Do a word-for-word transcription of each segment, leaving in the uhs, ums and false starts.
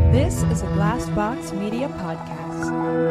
This is a Glassbox Media podcast.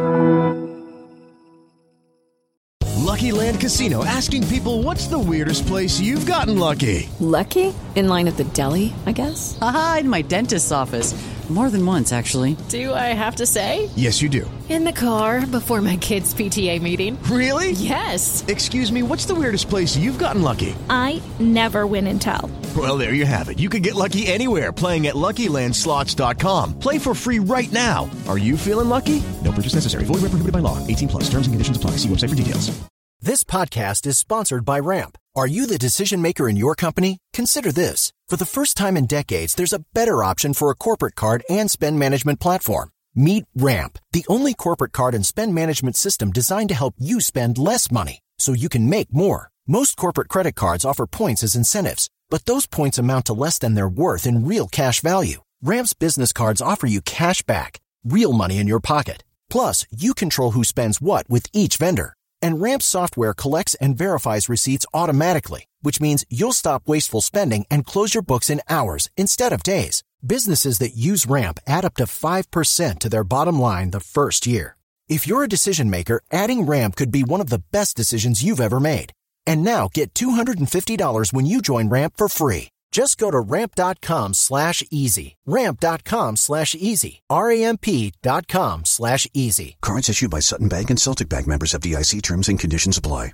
Lucky Land Casino, asking people, what's the weirdest place you've gotten lucky? Lucky? In line at the deli, I guess? Aha, in my dentist's office. More than once, actually. Do I have to say? Yes, you do. In the car before my kids' P T A meeting. Really? Yes. Excuse me, what's the weirdest place you've gotten lucky? I never win and tell. Well, there you have it. You can get lucky anywhere, playing at Lucky Land Slots dot com. Play for free right now. Are you feeling lucky? No purchase necessary. Void where prohibited by law. eighteen plus. Terms and conditions apply. See website for details. This podcast is sponsored by Ramp. Are you the decision maker in your company? Consider this. For the first time in decades, there's a better option for a corporate card and spend management platform. Meet Ramp, the only corporate card and spend management system designed to help you spend less money so you can make more. Most corporate credit cards offer points as incentives, but those points amount to less than their worth in real cash value. Ramp's business cards offer you cash back, real money in your pocket. Plus, you control who spends what with each vendor. And Ramp software collects and verifies receipts automatically, which means you'll stop wasteful spending and close your books in hours instead of days. Businesses that use Ramp add up to five percent to their bottom line the first year. If you're a decision maker, adding Ramp could be one of the best decisions you've ever made. And now get two hundred fifty dollars when you join Ramp for free. Just go to ramp.com slash easy. Ramp.com slash easy. R-A-M-P dot com slash easy. Cards issued by Sutton Bank and Celtic Bank, members of F D I C. Terms and conditions apply.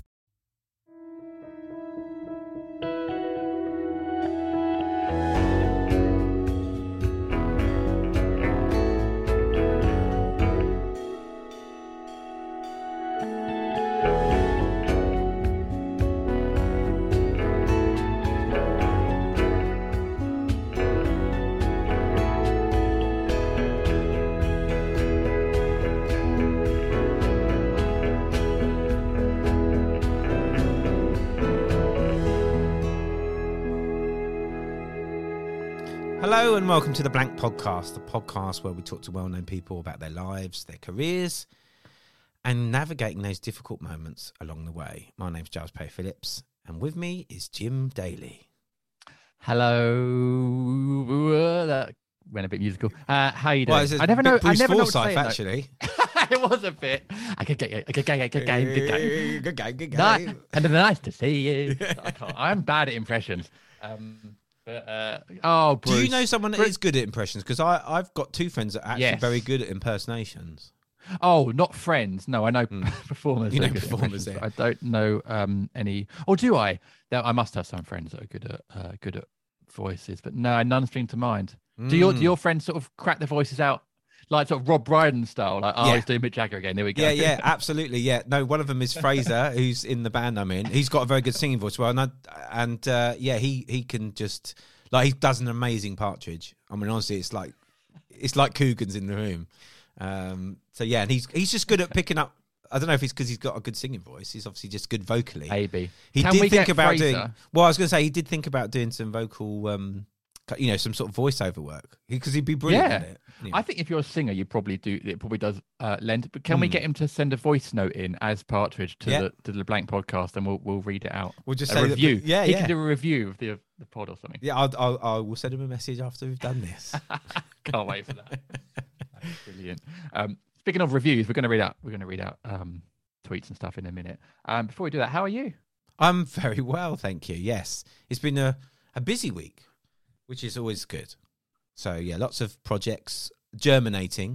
Hello and welcome to the Blank Podcast, the podcast where we talk to well-known people about their lives, their careers, and navigating those difficult moments along the way. My name's Giles Perry Phillips, and with me is Jim Daly. Hello. That went a bit musical. Uh, how you doing? Well, I never know. Bruce I never Forsyth, know what to actually. it was a bit. I could get you. Good game. Good game. Good game. Good game. Good game. Nice, and nice to see you. I can't, I'm bad at impressions. Um, But, uh, oh, Bruce. Do you know someone that Bruce. is good at impressions? Because I've got two friends that are actually Yes. very good at impersonations. Oh, not friends. No, I know mm. performers. You know are good performers, at yeah. I don't know um, any. Or do I? There, I must have some friends that are good at uh, good at voices, but no, none spring to mind. Mm. Do your do your friends sort of crack their voices out like sort of Rob Brydon style? Like, oh, yeah. he's doing Mick Jagger again. There we go. Yeah, yeah, absolutely. Yeah, no, one of them is Fraser, who's in the band I'm in. He's got a very good singing voice. Well, and, I, and uh, yeah, he he can just. Like, he does an amazing Partridge. I mean, honestly, it's like it's like Coogan's in the room. Um, so, yeah, and he's he's just good at picking up. I don't know if it's because he's got a good singing voice. He's obviously just good vocally. Maybe. He Can did we think get about Fraser? doing... Well, I was going to say, he did think about doing some vocal, um, you know, some sort of voiceover work. Because he'd be brilliant Yeah. at it. You know. I think if you're a singer, you probably do. It probably does uh, lend. But can we Hmm. get him to send a voice note in as Partridge to Yeah. the to the Blank Podcast, and we'll we'll read it out. We'll just a say that- review. yeah, he yeah. can do a review of the the pod or something. Yeah, I'll, I'll, I will send him a message after we've done this. Can't wait for that. That's brilliant. Um, speaking of reviews, we're going to read out. We're going to read out um, tweets and stuff in a minute. Um, before we do that, how are you? I'm very well, thank you. Yes, it's been a, a busy week, which is always good. So, yeah, lots of projects germinating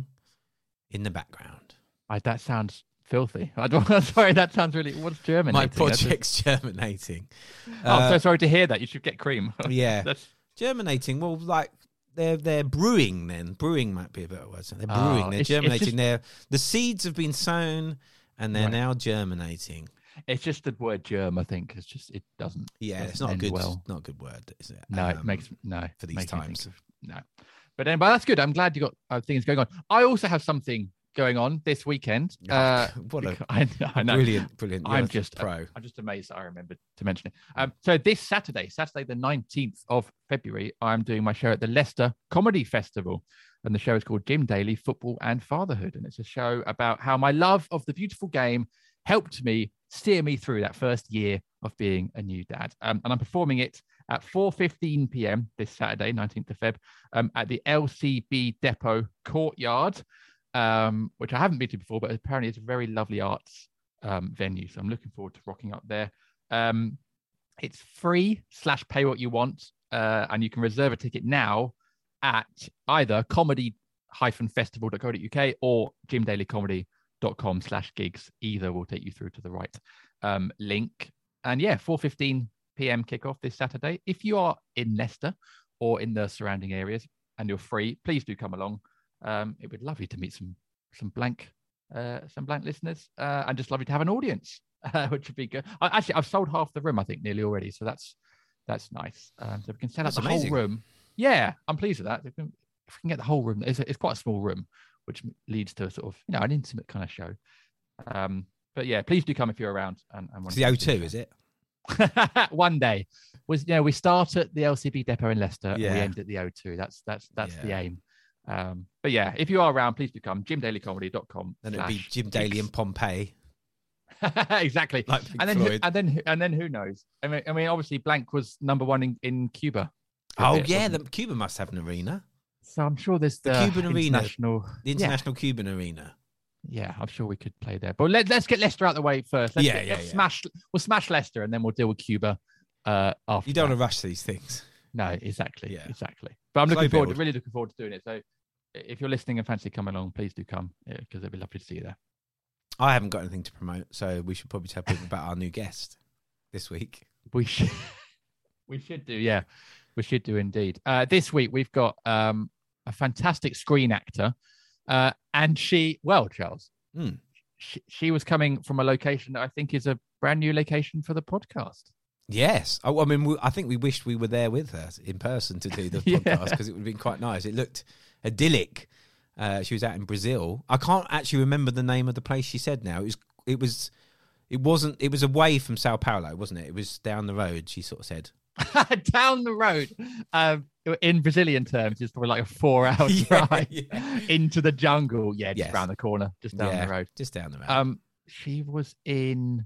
in the background. I, that sounds filthy. I don't, sorry, that sounds really... What's germinating? My That's project's germinating. just- Oh, Uh, so sorry to hear that. You should get cream. Yeah. That's- Germinating, well, like, they're they're brewing then. Brewing might be a better word. So they're Oh, brewing, they're it's- it's germinating. just- They're, the seeds have been sown and they're Right. now germinating. It's just the word germ, I think. It's just, it doesn't... Yeah, doesn't it's not a end good, well. not a good word, is it? No, it Um, makes no for these makes me times. think of- no, but anyway, that's good. I'm glad you got uh, things going on. I also have something going on this weekend. Uh, what a I, I know. brilliant, brilliant. You're I'm a just pro. I'm just amazed that I remembered to mention it. Um, so this Saturday, Saturday the nineteenth of February, I'm doing my show at the Leicester Comedy Festival, and the show is called Jim Daly Football and Fatherhood, and it's a show about how my love of the beautiful game helped me steer me through that first year of being a new dad. Um, and I'm performing it at four fifteen p.m. this Saturday, nineteenth of February, um, at the L C B Depot Courtyard, um, which I haven't been to before, but apparently it's a very lovely arts um, venue. So I'm looking forward to rocking up there. Um, it's free slash pay what you want, uh, and you can reserve a ticket now at either comedy festival dot co dot uk or jimdalycomedy.com slash gigs. Either will take you through to the right um, link. And yeah, four fifteen p.m. kickoff this Saturday. If you are in Leicester or in the surrounding areas and you're free, please do come along. Um, it would be lovely to meet some some blank uh, some blank listeners, uh, and just lovely to have an audience, uh, which would be good. I, actually, I've sold half the room, I think, nearly already, so that's that's nice. Um, so we can sell out the amazing. whole room. Yeah, I'm pleased with that. If we can, if we can get the whole room, it's, it's quite a small room, which leads to a sort of, you know, an intimate kind of show. Um, but yeah, please do come if you're around. And, and it's the O two, is it? One day, was you know we start at the L C B Depot in Leicester, yeah. and we end at the O two. That's that's that's yeah. the aim. Um, but yeah, if you are around, please do come. jim daly comedy dot com. Then it'd be Jim Daly and Pompeii. Exactly. Like and then Floyd. and then and then who knows? I mean, I mean, obviously, Blank was number one in, in Cuba. Oh bit, yeah, the, Cuba must have an arena. So I'm sure there's the, the Cuban international, arena, the international yeah. Cuban arena. Yeah, I'm sure we could play there. But let, let's get Leicester out of the way first. Let's yeah, get, yeah, let's yeah. Smash. We'll smash Leicester, and then we'll deal with Cuba uh, after. You don't that. want to rush these things. No, exactly, yeah. exactly. But I'm Slow looking forward, build. really looking forward to doing it. So, if you're listening and fancy coming along, please do come, because yeah, it'd be lovely to see you there. I haven't got anything to promote, so we should probably tell people about our new guest this week. We should, we should do, yeah, we should do indeed. Uh, this week we've got um, a fantastic screen actor, uh, and she, well, Charles, mm. she, she was coming from a location that I think is a brand new location for the podcast. Yes, I, I mean, we, I think we wished we were there with her in person to do the yeah. podcast, because it would have been quite nice. It looked idyllic. Uh, she was out in Brazil. I can't actually remember the name of the place she said now. It was, it was, it wasn't, it was away from Sao Paulo, wasn't it? It was down the road, she sort of said. Down the road. Um, in Brazilian terms, it's probably like a four hour yeah, drive yeah. into the jungle. Yeah, just yes. around the corner, just down yeah, the road. Just down the road. Um, she was in,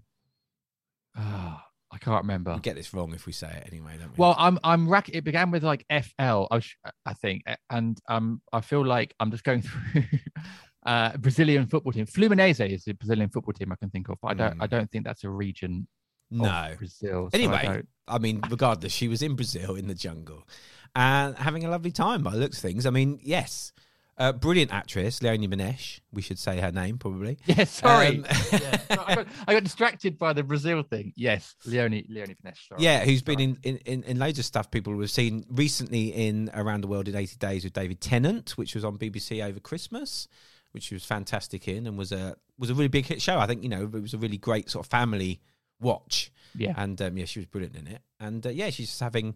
oh, I can't remember. We get this wrong if we say it anyway, don't we? Well, I'm I'm rack. It began with like F L, I, was, I think, and um, I feel like I'm just going through uh Brazilian football team. Fluminense is the Brazilian football team I can think of. But I don't. Mm. I don't think that's a region. No, of Brazil. So anyway, I, I mean, regardless, she was in Brazil in the jungle and having a lovely time by the looks of things. I mean, yes. Uh, brilliant actress, Leonie Benesh. We should say her name, probably. Yeah, sorry. Um, yeah. I, got, I got distracted by the Brazil thing. Yes, Leonie Leonie Benesh. Sorry. Yeah, who's sorry. been in, in, in loads of stuff people have seen recently in Around the World in eighty days with David Tennant, which was on B B C over Christmas, which she was fantastic in, and was a was a really big hit show. I think, you know, it was a really great sort of family watch. Yeah. And um, yeah, she was brilliant in it. And uh, yeah, she's just having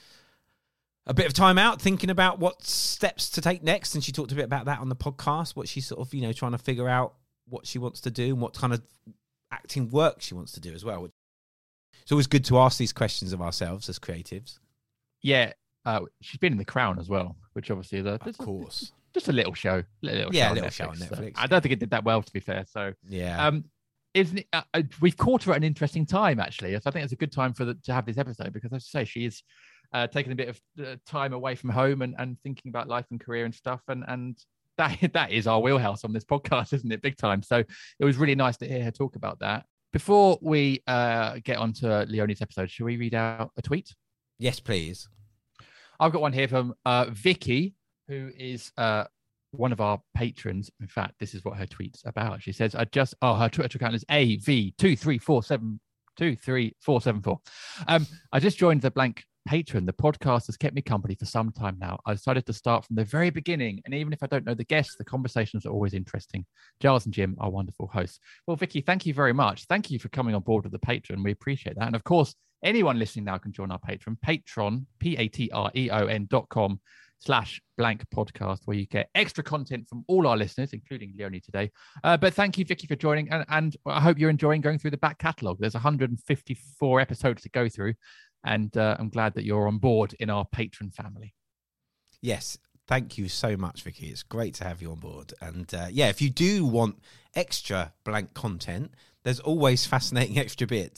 a bit of time out thinking about what steps to take next. And she talked a bit about that on the podcast, what she's sort of, you know, trying to figure out what she wants to do and what kind of acting work she wants to do as well. It's always good to ask these questions of ourselves as creatives. Yeah. Uh, she's been in The Crown as well, which obviously is a, of course. A, just a little show. A little yeah, show a little on show on Netflix. So I don't think it did that well, to be fair. So yeah. Um, isn't it, uh, we've caught her at an interesting time, actually. So I think it's a good time for the, to have this episode, because as I say, she is uh, taking a bit of uh, time away from home and, and thinking about life and career and stuff. And and that that is our wheelhouse on this podcast, isn't it? Big time. So it was really nice to hear her talk about that. Before we uh, get on to Leonie's episode, should we read out a tweet? Yes, please. I've got one here from uh, Vicky, who is uh, one of our patrons. In fact, this is what her tweet's about. She says, "I just oh her Twitter account is A V two three four seven two three four seven four. Um, I just joined the Blank Patron. The podcast has kept me company for some time now. I decided to start from the very beginning, and even if I don't know the guests, the conversations are always interesting. Giles and Jim are wonderful hosts." Well, Vicky, thank you very much. Thank you for coming on board with the Patron. We appreciate that. And of course, anyone listening now can join our Patron, Patron, P A T R E O N dot com slash blank podcast, where you get extra content from all our listeners, including Leonie today. Uh, but thank you, Vicky, for joining. And, and I hope you're enjoying going through the back catalogue. There's one hundred fifty-four episodes to go through. And uh, I'm glad that you're on board in our Patron family. Yes. Thank you so much, Vicky. It's great to have you on board. And uh, yeah, if you do want extra blank content, there's always fascinating extra bits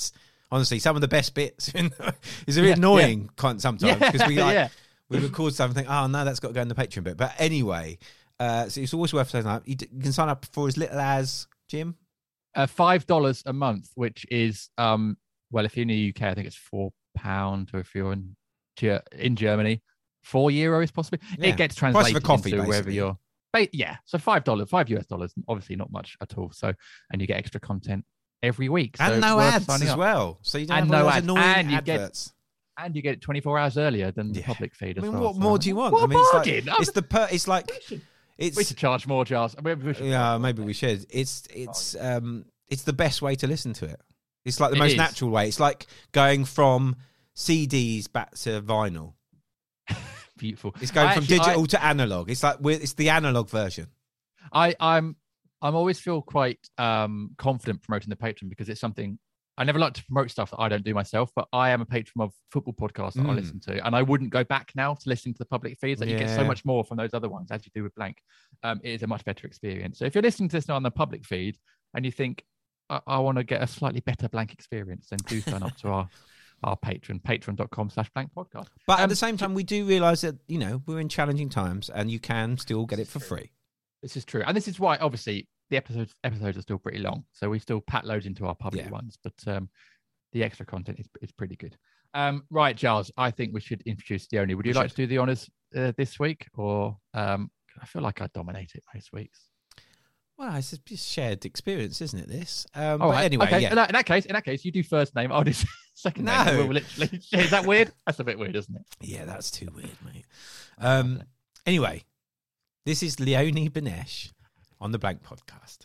Honestly, some of the best bits. It's a bit Yeah, annoying yeah. con- sometimes because we like Yeah. we record something. Oh no, that's got to go in the Patreon bit. But anyway, uh, so it's always worth signing up. You, d- you can sign up for as little as Jim. Uh, five dollars a month, which is um well, if you're in the U K, I think it's four pound, or if you're in Ge- in Germany, four euros possibly. Yeah. It gets Price of a translated coffee, into wherever basically. you're. Ba- Yeah, so five dollars, five U S dollars, obviously not much at all. So, and you get extra content every week, so And it's no worth ads signing as up. well. So you don't And have all no those ads. annoying And you get- adverts. And you get it twenty-four hours earlier than the Yeah. public feed I as mean, well. what so- more do you want? What I mean, it's bargain? like it's the per. It's like We it's should charge more, Giles. I mean, we should yeah. charge Maybe more. we should. It's it's um it's the best way to listen to it. It's like the It most is. natural way. It's like going from C Ds back to vinyl. Beautiful. It's going I from actually- I- digital to analog. It's like we're, it's the analog version. I, I'm I'm always feel quite um, confident promoting the Patreon because it's something I never like to promote stuff that I don't do myself, but I am a patron of football podcasts that I Mm. listen to, and I wouldn't go back now to listening to the public feeds. That you get so Yeah. much more from those other ones as you do with Blank. Um, it is a much better experience. So if you're listening to this now on the public feed and you think I, I want to get a slightly better Blank experience, then do sign up to our our Patreon, patreon.com slash blank podcast. But at Um, the same time, we do realise that you know we're in challenging times, and you can still get it for free. This is true. And this is why, obviously, the episodes episodes are still pretty long. So we still pat loads into our public Yeah. ones, but um, the extra content is, is pretty good. Um, right, Giles, I think we should introduce the only. Would you We like should. to do the honours uh, this week? Or um, I feel like I dominate it most weeks. Well, it's a just shared experience, isn't it? This. Um, All but right. anyway, okay. yeah. In, that, in that case, in that case, you do first name. I'll do second name. No. We'll literally. Is that weird? That's a bit weird, isn't it? Yeah, that's too weird, mate. Um, anyway, this is Leonie Benesh on the Blank Podcast.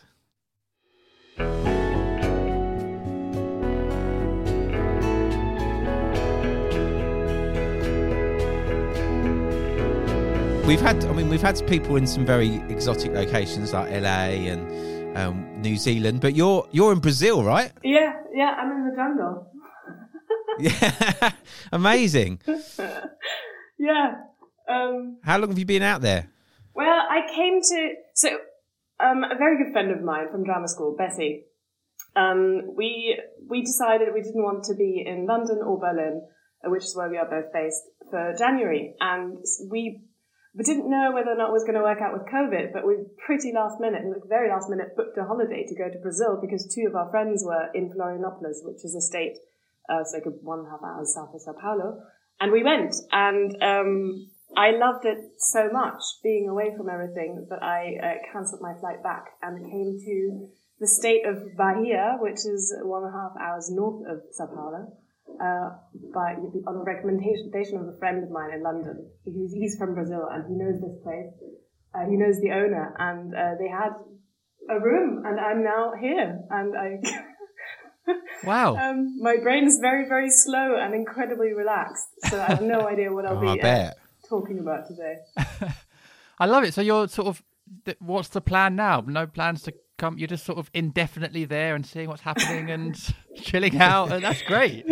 We've had, I mean, we've had people in some very exotic locations like L A and um, New Zealand, but you're you're in Brazil, right? Yeah, yeah, I'm in the jungle. Yeah, amazing. Yeah. Um, How long have you been out there? well, I came to so um, a very good friend of mine from drama school, Bessie. Um, we we decided we didn't want to be in London or Berlin, uh, which is where we are both based, for January, and we. We didn't know whether or not it was going to work out with COVID, but we pretty last minute, like very last minute, booked a holiday to go to Brazil because two of our friends were in Florianópolis, which is a state, uh, it's like a one and a half hours south of Sao Paulo. And we went, and um, I loved it so much, being away from everything, that I uh, cancelled my flight back and came to the state of Bahia, which is one and a half hours north of Sao Paulo. Uh, by on a recommendation of a friend of mine in London. He's, he's from Brazil and he knows this place. Uh, he knows the owner, and uh, they had a room, and I'm now here. And I, Wow. um, my brain is very, very slow and incredibly relaxed. So I have no idea what I'll Oh, be I uh, bet. talking about today. I love it. So you're sort of, th- what's the plan now? No plans to come. You're just sort of indefinitely there and seeing what's happening and chilling out. And that's great.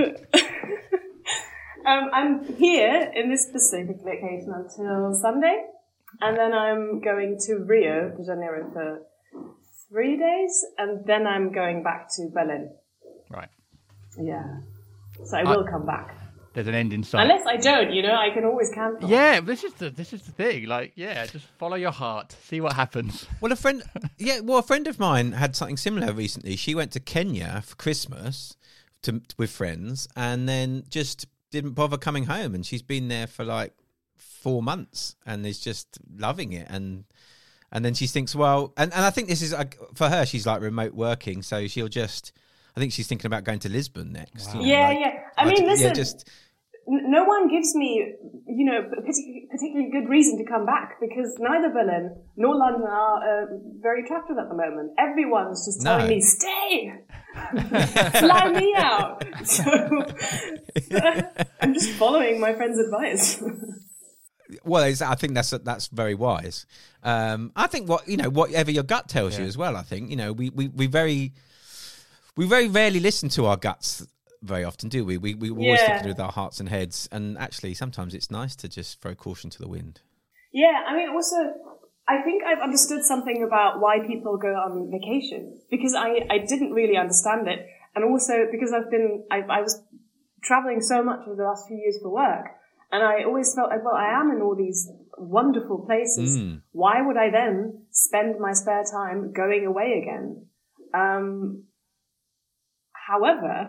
Um, I'm here in this specific location until Sunday, and then I'm going to Rio de Janeiro for three days, and then I'm going back to Berlin. Right. Yeah. So I will come back. There's an end in sight. Unless I don't, you know, I can always cancel. Yeah, this is the this is the thing. Like, yeah, just follow your heart, see what happens. Well, a friend, yeah, well, a friend of mine had something similar recently. She went to Kenya for Christmas to, with friends, and then just didn't bother coming home. And she's been there for like four months, and is just loving it. And and then she thinks, well, and, and I think this is uh, for her. She's like remote working, so she'll just. I think she's thinking about going to Lisbon next. Wow. you know, Yeah, like- yeah. I like, mean, listen, yeah, just n- no one gives me, you know, a partic- particularly good reason to come back, because neither Berlin nor London are uh, very attractive at the moment. Everyone's just telling No. me, stay! Fly me out! So I'm just following my friend's advice. Well, it's, I think that's that's very wise. Um, I think what you know, whatever your gut tells you Yeah. as well. I think you know, we, we, we very we very rarely listen to our guts very often, do we? We we we're always Yeah. thinking with our hearts and heads, and actually sometimes it's nice to just throw caution to the wind. Yeah, I mean, also, I think I've understood something about why people go on vacation, because I, I didn't really understand it. And also because I've been, I, I was traveling so much over the last few years for work, and I always felt like, well, I am in all these wonderful places. Mm. Why would I then spend my spare time going away again? Um, however,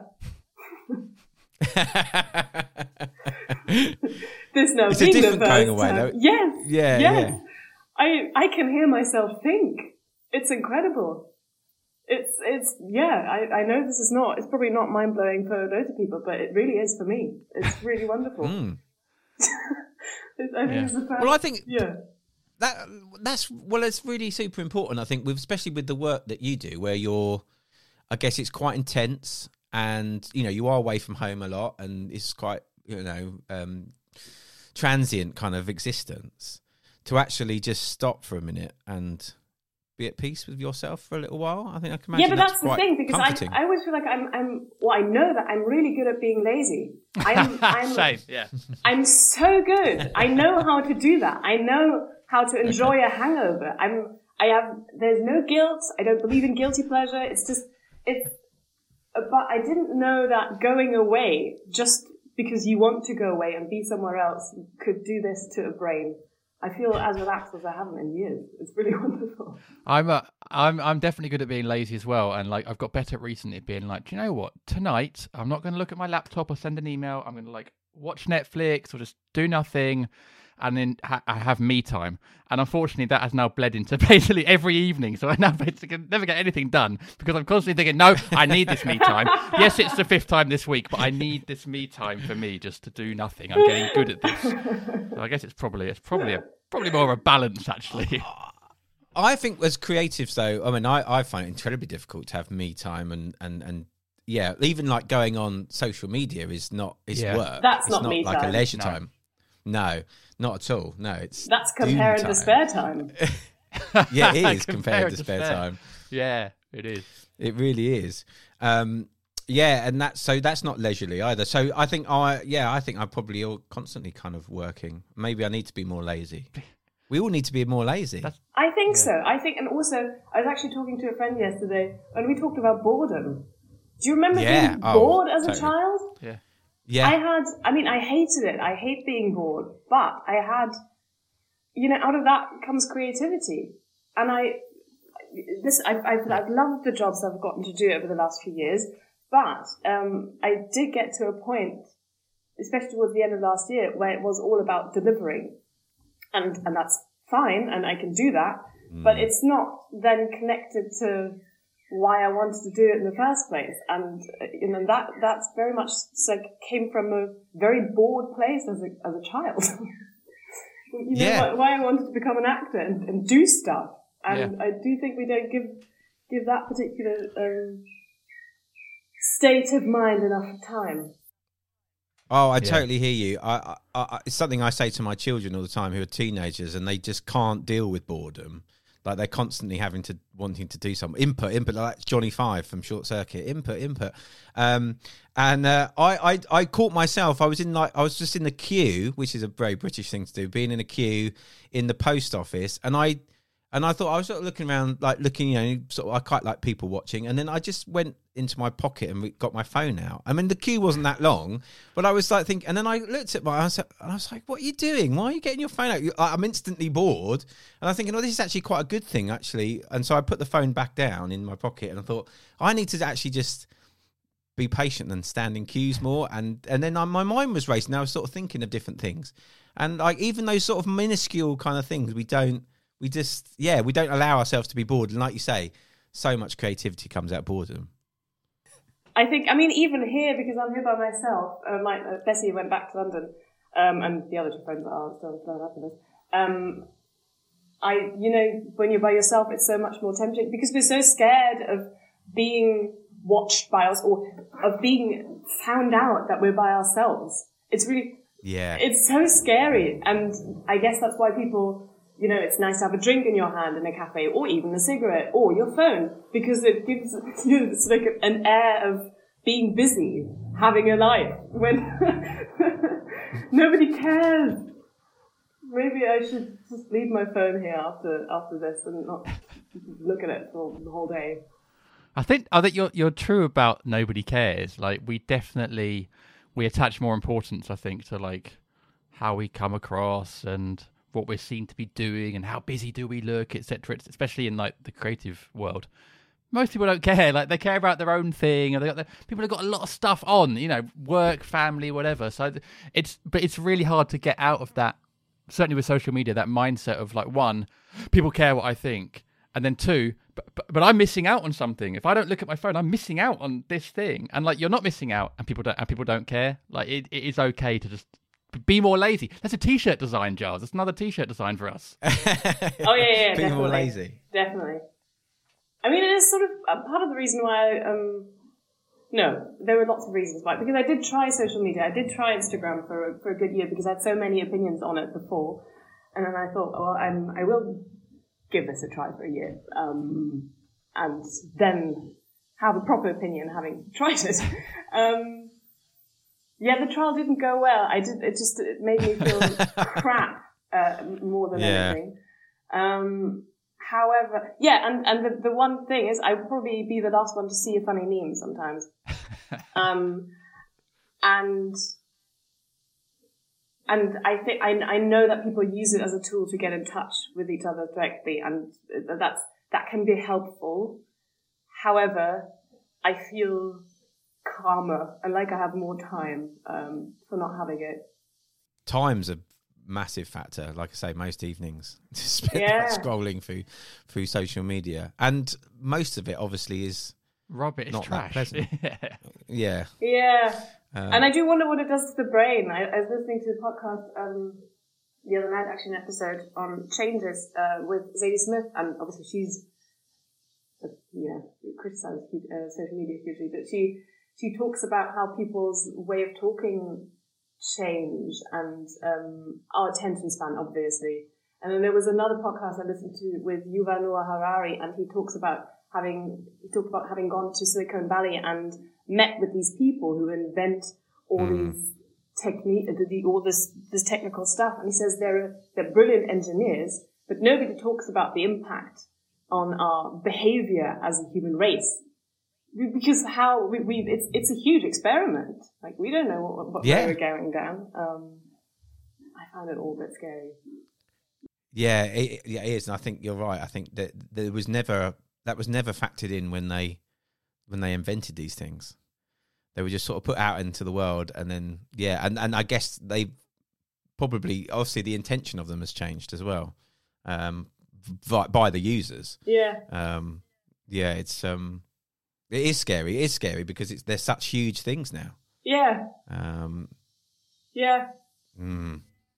there's no it's a different going away, time. though. Yes, yeah, yes. yeah. I I can hear myself think. It's incredible. It's it's yeah. I, I know this is not. It's probably not mind blowing for loads of people, but it really is for me. It's really wonderful. Mm. I think yeah. it's the first, well, I think yeah. that that's well, it's really super important. I think, with especially with the work that you do, where you're, I guess it's quite intense, and you know you are away from home a lot, and it's quite you know um, transient kind of existence. To actually just stop for a minute and be at peace with yourself for a little while, I think I can imagine. Yeah, but that's, that's the thing, because I, I always feel like I'm, I'm, well, I know that I'm really good at being lazy. I'm, I'm, Same, yeah. I'm so good. I know how to do that. I know how to enjoy a hangover. I'm, I have, there's no guilt. I don't believe in guilty pleasure. It's just, it's, but I didn't know that going away, just because you want to go away and be somewhere else, could do this to a brain. I feel as relaxed as I haven't in years. It's really wonderful. I'm a, I'm I'm definitely good at being lazy as well, and like I've got better recently at being like, do you know what? Tonight I'm not going to look at my laptop or send an email. I'm going to like watch Netflix or just do nothing, and then ha- I have me time. And unfortunately, that has now bled into basically every evening. So I now basically never get anything done because I'm constantly thinking, no, I need this me time. Yes, it's the fifth time this week, but I need this me time for me just to do nothing. I'm getting good at this. So I guess it's probably it's probably a probably more of a balance actually. I think as creatives though, I mean, I, I find it incredibly difficult to have me time and and and. Yeah, even like going on social media is not is yeah. work. That's it's not not me like time. a leisure No. time. No, not at all. No, it's that's compare and despair time. Yeah, it is Compare compare and and despair, despair. time. Yeah, it is. It really is. Um, yeah, and that's so that's not leisurely either. So I think I yeah I think I'm probably all constantly kind of working. Maybe I need to be more lazy. We all need to be more lazy. That's, I think yeah. so. I think, and also I was actually talking to a friend yesterday, and we talked about boredom. Do you remember Yeah. being Oh, bored as totally. a child? yeah. Yeah, I had, I mean, I hated it. I hate being bored, but I had, you know, out of that comes creativity. And I, this, I've, I've, I've loved the jobs I've gotten to do over the last few years, but, um, I did get to a point, especially towards the end of last year, where it was all about delivering. And, and that's fine, and I can do that, mm. but it's not then connected to why I wanted to do it in the first place. And, you know, that, that's very much like came from a very bored place as a, as a child. you know, yeah. why, why I wanted to become an actor and, and do stuff. And Yeah. I do think we don't give, give that particular, um, state of mind enough time. Oh, I Yeah. totally hear you. I, I, I, it's something I say to my children all the time who are teenagers, and they just can't deal with boredom. Like they're constantly having to wanting to do something. Input, input, like Johnny Five from Short Circuit. Input, input. Um, and uh, I, I, I caught myself. I was in like I was just in the queue, which is a very British thing to do. Being in a queue in the post office, and I, and I thought I was sort of looking around, like looking, you know, sort of. I quite like people watching, and then I just went into my pocket and got my phone out. I mean, the queue wasn't that long, but I was like thinking, and then I looked at my, I was, and I was like, what are you doing? Why are you getting your phone out? You, I'm instantly bored. And I'm thinking, oh, this is actually quite a good thing, actually. And so I put the phone back down in my pocket and I thought, I need to actually just be patient and stand in queues more. And, and then I, my mind was racing. I was sort of thinking of different things. And like, even those sort of minuscule kind of things, we don't, we just, yeah, we don't allow ourselves to be bored. And like you say, so much creativity comes out of boredom. I think, I mean, even here, because I'm here by myself, uh, my, uh, Bessie went back to London, um, and the other two friends are still blown up in this. Um, I, you know, when you're by yourself, it's so much more tempting because we're so scared of being watched by us or of being found out that we're by ourselves. It's really, yeah, it's so scary. And I guess that's why people, you know, it's nice to have a drink in your hand in a cafe or even a cigarette or your phone because it gives you know, it's like an air of being busy, having a life when nobody cares. Maybe I should just leave my phone here after after this and not look at it for the whole day. I think I think you're you're true about nobody cares. Like we definitely we attach more importance, I think, to like how we come across and what we're seen to be doing and how busy do we look, et cetera. Especially in like the creative world. Most people don't care. Like they care about their own thing, and they got the, people have got a lot of stuff on, you know, work, family, whatever. So it's but it's really hard to get out of that. Certainly with social media, that mindset of like one, people care what I think, and then two, but, but but I'm missing out on something. If I don't look at my phone, I'm missing out on this thing. And like you're not missing out, and people don't and people don't care. Like it, it is okay to just be more lazy. That's a t-shirt design, Giles. That's another t-shirt design for us. Oh yeah, yeah, yeah be definitely. more lazy. Definitely. I mean, it is sort of a part of the reason why. Um, no, there were lots of reasons why. Because I did try social media. I did try Instagram for a, for a good year because I had so many opinions on it before, and then I thought, well, I'm I will give this a try for a year, um, and then have a proper opinion having tried it. Um, yeah, the trial didn't go well. I did. It just it made me feel crap uh, more than yeah. anything. Um, However, yeah, and, and the, the one thing is I would probably be the last one to see a funny meme sometimes. um, and and I think I, I know that people use it as a tool to get in touch with each other directly, and that's that can be helpful. However, I feel calmer and like I have more time um, for not having it. Time's a massive factor, like I say, most evenings to spend yeah. scrolling through through social media, and most of it obviously is rubbish, not trash. that pleasant. yeah, yeah. Um, and I do wonder what it does to the brain. I, I was listening to a podcast um, the other night, actually, an episode on changes uh, with Zadie Smith, and obviously she's, uh, you know, criticizes uh, social media hugely, but she she talks about how people's way of talking change and um, our attention span, obviously. And then there was another podcast I listened to with Yuval Noah Harari, and he talks about having he talked about having gone to Silicon Valley and met with these people who invent all mm. these technique, the, all this this technical stuff. And he says they're they're brilliant engineers, but nobody talks about the impact on our behavior as a human race. Because how we, we it's it's a huge experiment. Like we don't know what, what yeah. we're going down. Um, I found it all a bit scary. Yeah, it, yeah, it is, and I think you're right. I think that there was never that was never factored in when they when they invented these things. They were just sort of put out into the world, and then yeah, and, and I guess they probably obviously the intention of them has changed as well, um, by, by the users. Yeah. Um, yeah, it's um. It is scary. It is scary because it's they're such huge things now. Yeah. Um, yeah. Mm.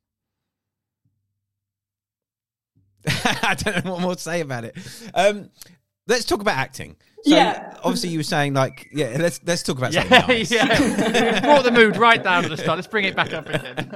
I don't know what more to say about it. Um, let's talk about acting. So yeah. Obviously, you were saying like, yeah. Let's let's talk about something yeah, nice. Yeah. You brought the mood right down to the start. Let's bring it back up again.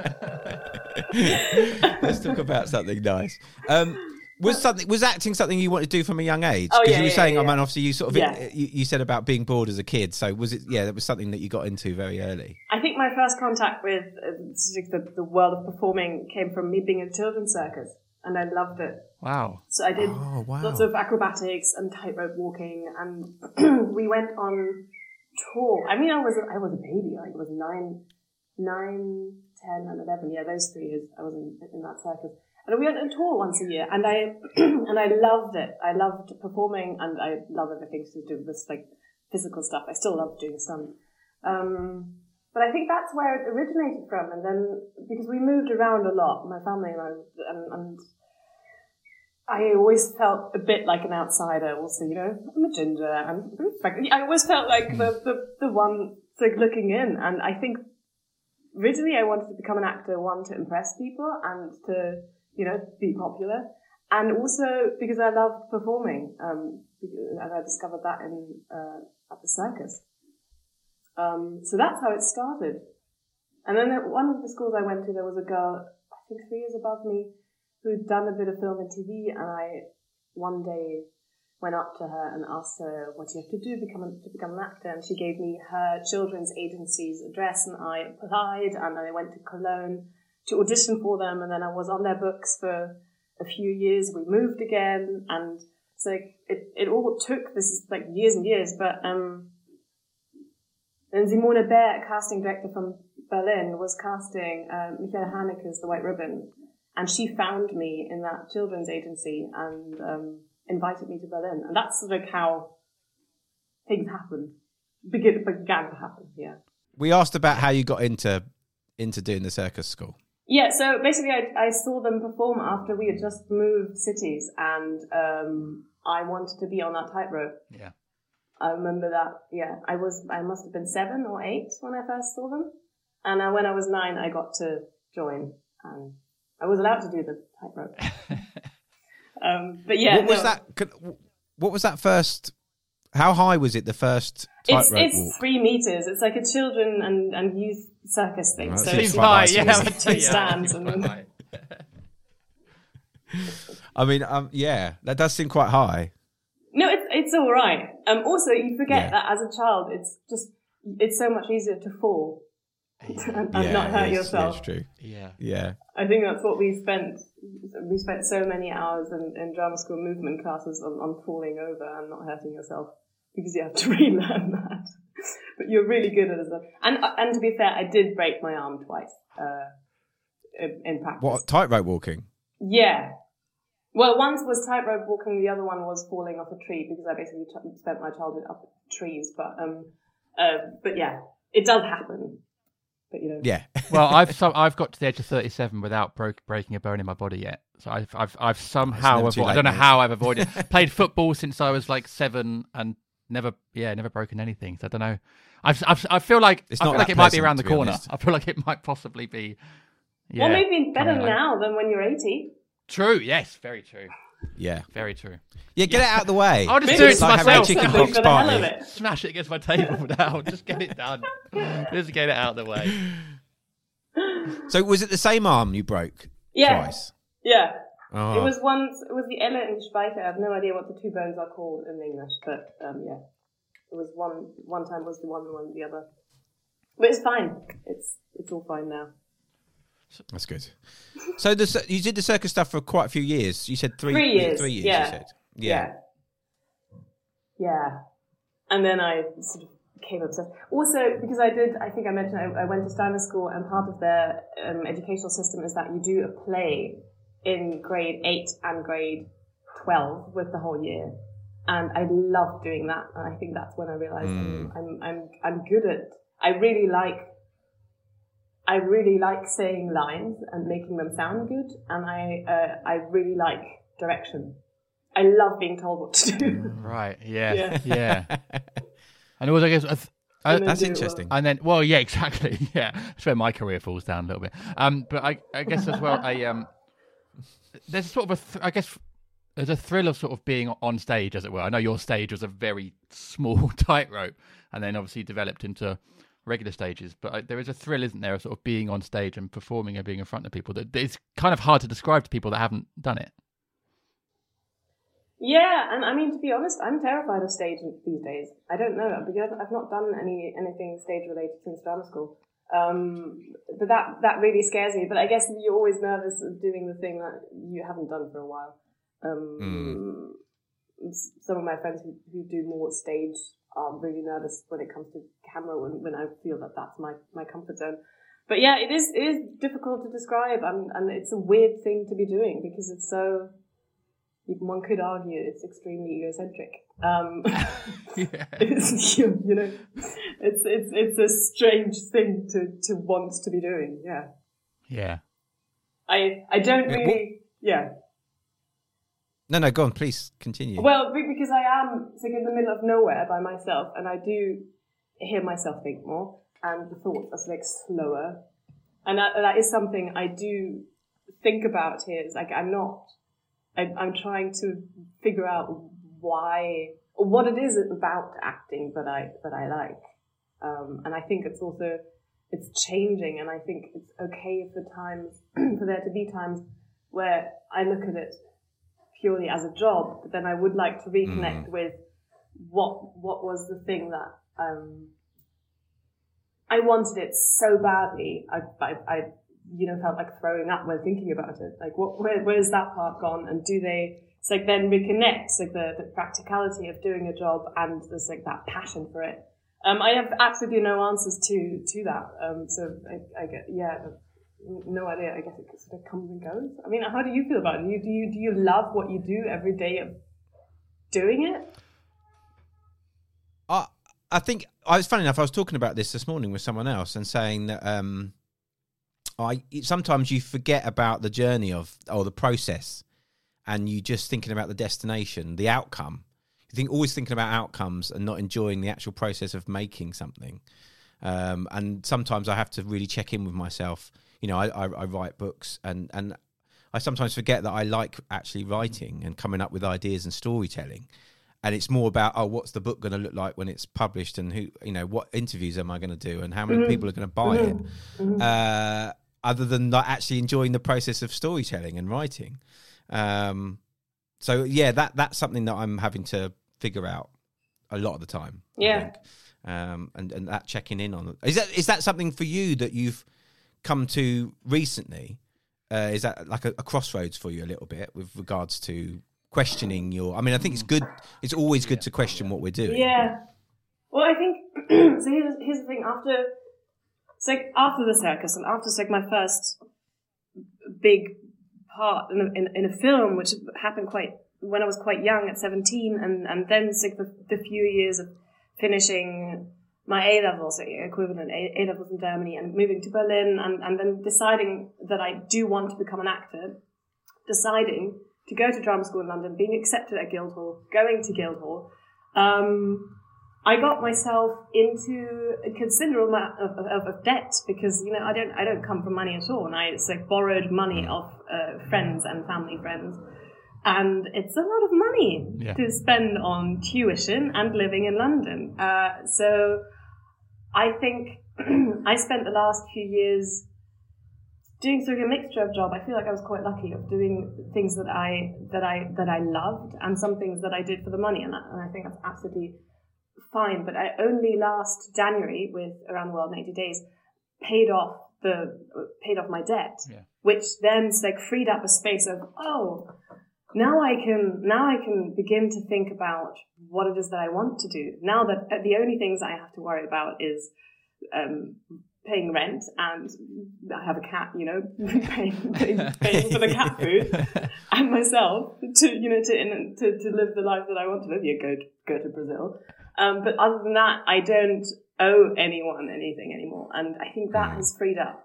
Let's talk about something nice. Um, Was something was acting something you wanted to do from a young age? Oh, Because yeah, you were yeah, saying, yeah. oh man, obviously you sort of Yeah. you, you said about being bored as a kid. So was it? Yeah, that was something that you got into very early. I think my first contact with uh, the, the world of performing came from me being in a children's circus, and I loved it. Wow! So I did oh, wow. lots of acrobatics and tightrope walking, and we went on tour. I mean, I was a, I was a baby. Like, I was nine, nine, ten, and eleven. Yeah, those three years I was in, in that circus. And we went on tour once a year, and I and I loved it. I loved performing, and I love everything to do with this like physical stuff. I still love doing stunt. Um, but I think that's where it originated from. And then because we moved around a lot, my family and I, and, and I always felt a bit like an outsider. Also, you know, I'm a ginger, and I always felt like the the, the one like looking in. And I think originally I wanted to become an actor, one to impress people and to, you know, be popular. And also because I loved performing, um, and I discovered that in, uh, at the circus. Um, so that's how it started. And then at one of the schools I went to, there was a girl, I think three years above me, who'd done a bit of film and T V, and I one day went up to her and asked her, what do you have to do become a, to become an actor? And she gave me her children's agency's address, and I applied, and then I went to Cologne to audition for them, and then I was on their books for a few years. We moved again, and It's like, it, it all took, this is like years and years, but, um, and Simone Bär, casting director from Berlin, was casting, uh, Michael Haneke's The White Ribbon. And she found me in that children's agency and, um, invited me to Berlin. And that's sort of how things happen. Begin, began to happen, yeah. We asked about how you got into into doing the circus school. Yeah, so basically I, I saw them perform after we had just moved cities, and um, I wanted to be on that tightrope. Yeah. I remember that, yeah. I was, I must have been seven or eight when I first saw them. And uh, when I was nine, I got to join, and I was allowed to do the tightrope. um, but yeah. What was no. that? Could, what was that first? How high was it? The first It's tightrope it's walk? three meters. It's like a children and, and youth circus thing. Right, so seems it's quite high, two yeah, two stands and then I mean, um, yeah, that does seem quite high. no, it's it's all right. Um, also you forget Yeah. that as a child, it's just it's so much easier to fall and, and Yeah, not hurt it's- yourself. It's true. Yeah. Yeah. I think that's what we spent. We spent so many hours in, in drama school movement classes on, on falling over and not hurting yourself, because you have to relearn that. But you're really good at it. And and to be fair, I did break my arm twice uh, in, in practice. What, tightrope walking? Yeah. Well, once was tightrope walking. The other one was falling off a tree, because I basically t- spent my childhood up trees. But um, uh, but yeah, it does happen. But you know. Yeah. Well, I've so, I've got to the age of thirty-seven without broke, breaking a bone in my body yet. So I've I've I've somehow never too avoided, I late, don't know mate. how I've avoided. Played football since I was like seven and never yeah never broken anything. So I don't know. I've, I've I feel like It's I not feel like that it might be pleasant, around the to be corner. honest. I feel like it might possibly be. Yeah, Well, maybe better coming along. now than when you're eighty. True. Yes. Very true. Yeah. Very true. Yeah, get it out of the way. I'll just Maybe do it it's to like having a myself. chicken Something pox for the hell of party. it. Smash it against my table now. Just get it done. Just get it out of the way. So was it the same arm you broke Yeah. twice? Yeah. Oh. It was once, it was the Elle and the Speicher. I have no idea what the two bones are called in English, but um, yeah. It was one, one time was the one, one the other. But it's fine. It's, it's all fine now. That's good. So the, cir- you did the circus stuff for quite a few years. You said three, Three years, Three years, yeah. you said. Yeah. Yeah. Yeah. And then I sort of became obsessed. Also, because I did, I think I mentioned I, I went to Steiner School, and part of their um, educational system is that you do a play in grade eight and grade twelve with the whole year. And I loved doing that. And I think that's when I realized Mm. I'm, I'm, I'm, I'm good at, I really like, I really like saying lines and making them sound good. And I, uh, I really like direction. I love being told what to do. Right. Yeah. Yeah. Yeah. And also, I guess. I th- I, And then That's do it well. interesting. And then, well, yeah, exactly. Yeah, that's where my career falls down a little bit. Um, but I, I guess as well, I um, there's sort of a, th- I guess there's a thrill of sort of being on stage, as it were. I know your stage was a very small tightrope, and then obviously developed into regular stages. But I, there is a thrill, isn't there, of sort of being on stage and performing and being in front of people that it's kind of hard to describe to people that haven't done it. Yeah, and I mean, to be honest, I'm terrified of stage these days. I don't know, because I've not done any anything stage related since drama school. Um, but that that really scares me. But I guess you're always nervous of doing the thing that you haven't done for a while. Um, s- Some of my friends who, who do more stage are really nervous when it comes to camera, when, when I feel that that's my, my comfort zone. But yeah, it is it is difficult to describe, and, and it's a weird thing to be doing, because it's so... One could argue it's extremely egocentric. Um, Yeah. it's, you, you know, it's it's it's a strange thing to, to want to be doing. Yeah, Yeah. I I don't Yeah, really. Yeah. No, no, go on, please continue. Well, be- because I am like in the middle of nowhere by myself, and I do hear myself think more, and the thoughts are like slower, and that that is something I do think about here. It's like I'm not. I, I'm trying to figure out why or what it is about acting that I that I like, um, and I think it's also it's changing, and I think it's okay for times for there to be times where I look at it purely as a job, but then I would like to reconnect Mm. with what what was the thing that um, I wanted it so badly. I I. I you know, felt like throwing up when thinking about it. Like, what, where, where's that part gone? And do they, it's like then reconnect like the, the practicality of doing a job and there's like that passion for it. Um, I have absolutely no answers to to that. Um, so I, I get yeah, no idea. I guess it sort of comes and goes. I mean, how do you feel about it? Do you do you do you love what you do every day of doing it? I I think I was funny enough. I was talking about this this morning with someone else and saying that um, I sometimes you forget about the journey of or the process. And you just thinking about the destination, the outcome. You think always thinking about outcomes and not enjoying the actual process of making something. Um, and sometimes I have to really check in with myself. You know, I, I, I write books, and, and I sometimes forget that I like actually writing and coming up with ideas and storytelling. And it's more about, oh, what's the book going to look like when it's published, and who, you know, what interviews am I going to do, and how many mm-hmm. people are going to buy mm-hmm. it. Mm-hmm. Uh, other than not actually enjoying the process of storytelling and writing. Um, so yeah, that, that's something that I'm having to figure out a lot of the time. Yeah. I think. Um, and, and that checking in on, is that, is that something for you that you've come to recently? Uh, is that like a, a crossroads for you a little bit with regards to questioning your, I mean, I think it's good. It's always good to question what we're doing. Yeah. Well, I think, so here's, here's the thing, after, it's like after the circus and after it's like my first big part in a, in, in a film, which happened quite when I was quite young at seventeen, and and then like the, the few years of finishing my A levels, equivalent A, A levels in Germany, and moving to Berlin, and and then deciding that I do want to become an actor, deciding to go to drama school in London, being accepted at Guildhall, going to Guildhall. Um, I got myself into a considerable amount of, of, of debt because, you know, I don't I don't come from money at all, and I it's like borrowed money off uh, friends and family friends, and it's a lot of money yeah. to spend on tuition and living in London. Uh, so I think I spent the last few years doing sort of a mixture of job. I feel like I was quite lucky of doing things that I that I that I loved, and some things that I did for the money, and, that, and I think that's absolutely fine. But I only last January, with Around the World in eighty days, paid off the paid off my debt, yeah. which then like freed up a space of oh, now I can now I can begin to think about what it is that I want to do. Now that the only things I have to worry about is um, paying rent, and I have a cat, you know, paying, paying, paying for the cat food, and myself to you know to to to live the life that I want to live. Yeah, go to, go to Brazil. Um, but other than that, I don't owe anyone anything anymore. And I think that has freed up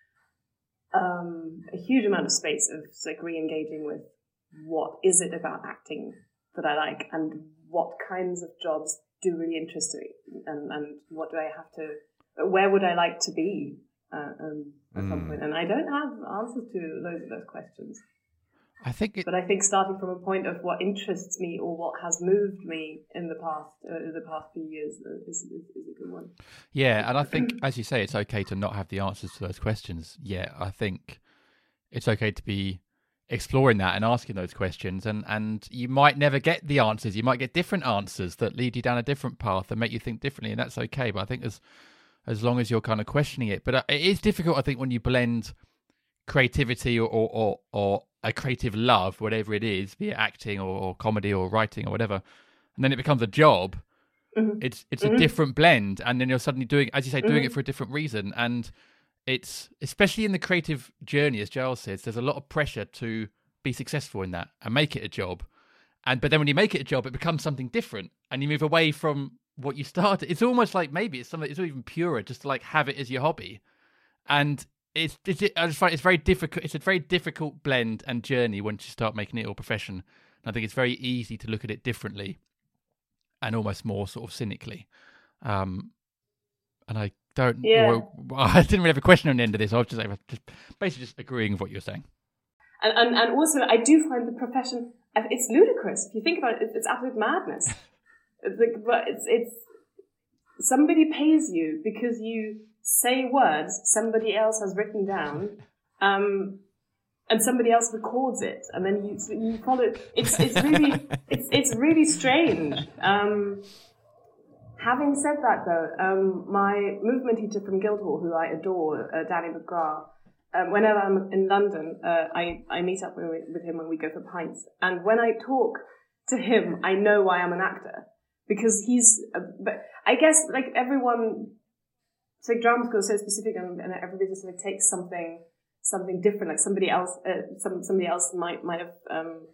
um, a huge amount of space of like re-engaging with what is it about acting that I like, and what kinds of jobs do really interest me, and, and what do I have to, where would I like to be uh, um, at mm. some point? And I don't have answers to loads of those questions. I think, it, but I think starting from a point of what interests me or what has moved me in the past, uh, the past few years, uh, is, is is a good one. Yeah, and I think, as you say, it's okay to not have the answers to those questions yet. I think it's okay to be exploring that and asking those questions, and and you might never get the answers. You might get different answers that lead you down a different path and make you think differently, and that's okay. But I think as as long as you're kind of questioning it, but it is difficult, I think, when you blend creativity or or or, or a creative love, whatever it is, be it acting or, or comedy or writing or whatever, and then it becomes a job. Mm-hmm. It's it's mm-hmm. a different blend, and then you're suddenly doing, as you say, doing mm-hmm. it for a different reason. And it's, especially in the creative journey, as Giles says, there's a lot of pressure to be successful in that and make it a job. And but then when you make it a job, it becomes something different, and you move away from what you started. It's almost like maybe it's something, it's even purer, just to like have it as your hobby. And It's, it's I just find it's very difficult. It's a very difficult blend and journey once you start making it your profession. And I think it's very easy to look at it differently, and almost more sort of cynically. Um, and I don't. Yeah. Or, I didn't really have a question on the end of this. I was just, just basically just agreeing with what you're saying. And, and and also, I do find the profession, it's ludicrous. If you think about it, it's absolute madness. It's like, but it's it's somebody pays you because you say words somebody else has written down, um, and somebody else records it, and then you you follow it. It's it's really it's it's really strange. Um, having said that, though, um, my movement teacher from Guildhall, who I adore, uh, Danny McGrath, um, whenever I'm in London, uh, I, I meet up with, with him when we go for pints. And when I talk to him, I know why I'm an actor. Because he's, uh, but I guess like everyone, it's like drama school is so specific and, and everybody just like takes something, something different. Like somebody else, uh, some, somebody else might, might have, um,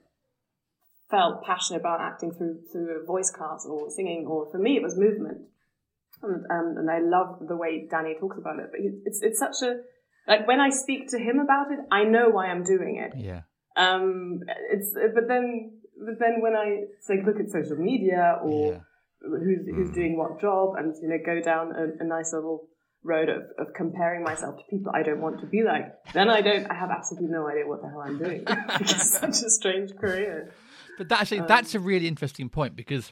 felt passionate about acting through, through a voice class or singing, or for me it was movement. And, um, and I love the way Danny talks about it, but it's, it's such a, like when I speak to him about it, I know why I'm doing it. Yeah. Um, it's, but then, But then when I say look at social media or yeah. who's who's doing what job, and you know go down a, a nice little road of, of comparing myself to people I don't want to be like, then I don't I have absolutely no idea what the hell I'm doing. It's such a strange career. But that actually um, that's a really interesting point, because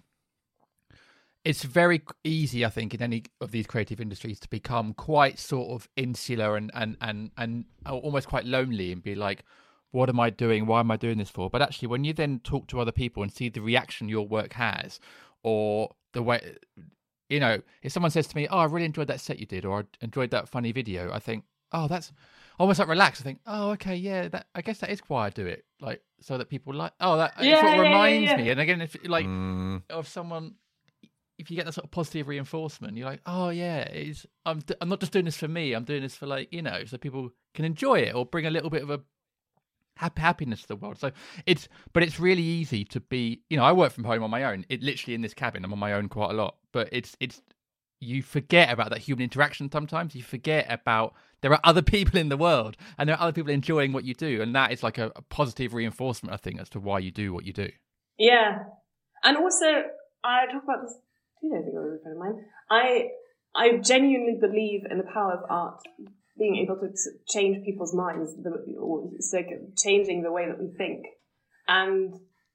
it's very easy, I think, in any of these creative industries to become quite sort of insular and and and, and almost quite lonely and be like, what am I doing? Why am I doing this for? But actually, when you then talk to other people and see the reaction your work has, or the way, you know, if someone says to me, oh, I really enjoyed that set you did, or I enjoyed that funny video, I think, oh, that's almost like relaxed. I think, oh, okay, yeah, that I guess that is why I do it. Like, so that people like, oh, that yeah, it sort of yeah, reminds yeah, yeah. me. And again, if like, Mm. of someone, if you get that sort of positive reinforcement, you're like, oh, yeah, it's, I'm, I'm not just doing this for me. I'm doing this for, like, you know, so people can enjoy it or bring a little bit of a happiness to the world. So it's, but it's really easy to be, you know, I work from home on my own. It literally in this cabin, I'm on my own quite a lot, but it's, it's, you forget about that human interaction sometimes. You forget about there are other people in the world and there are other people enjoying what you do. And that is like a, a positive reinforcement, I think, as to why you do what you do. Yeah. And also, I talked about this two days ago with a friend of mine. I, I genuinely believe in the power of art being able to change people's minds, the, or it's like changing the way that we think. And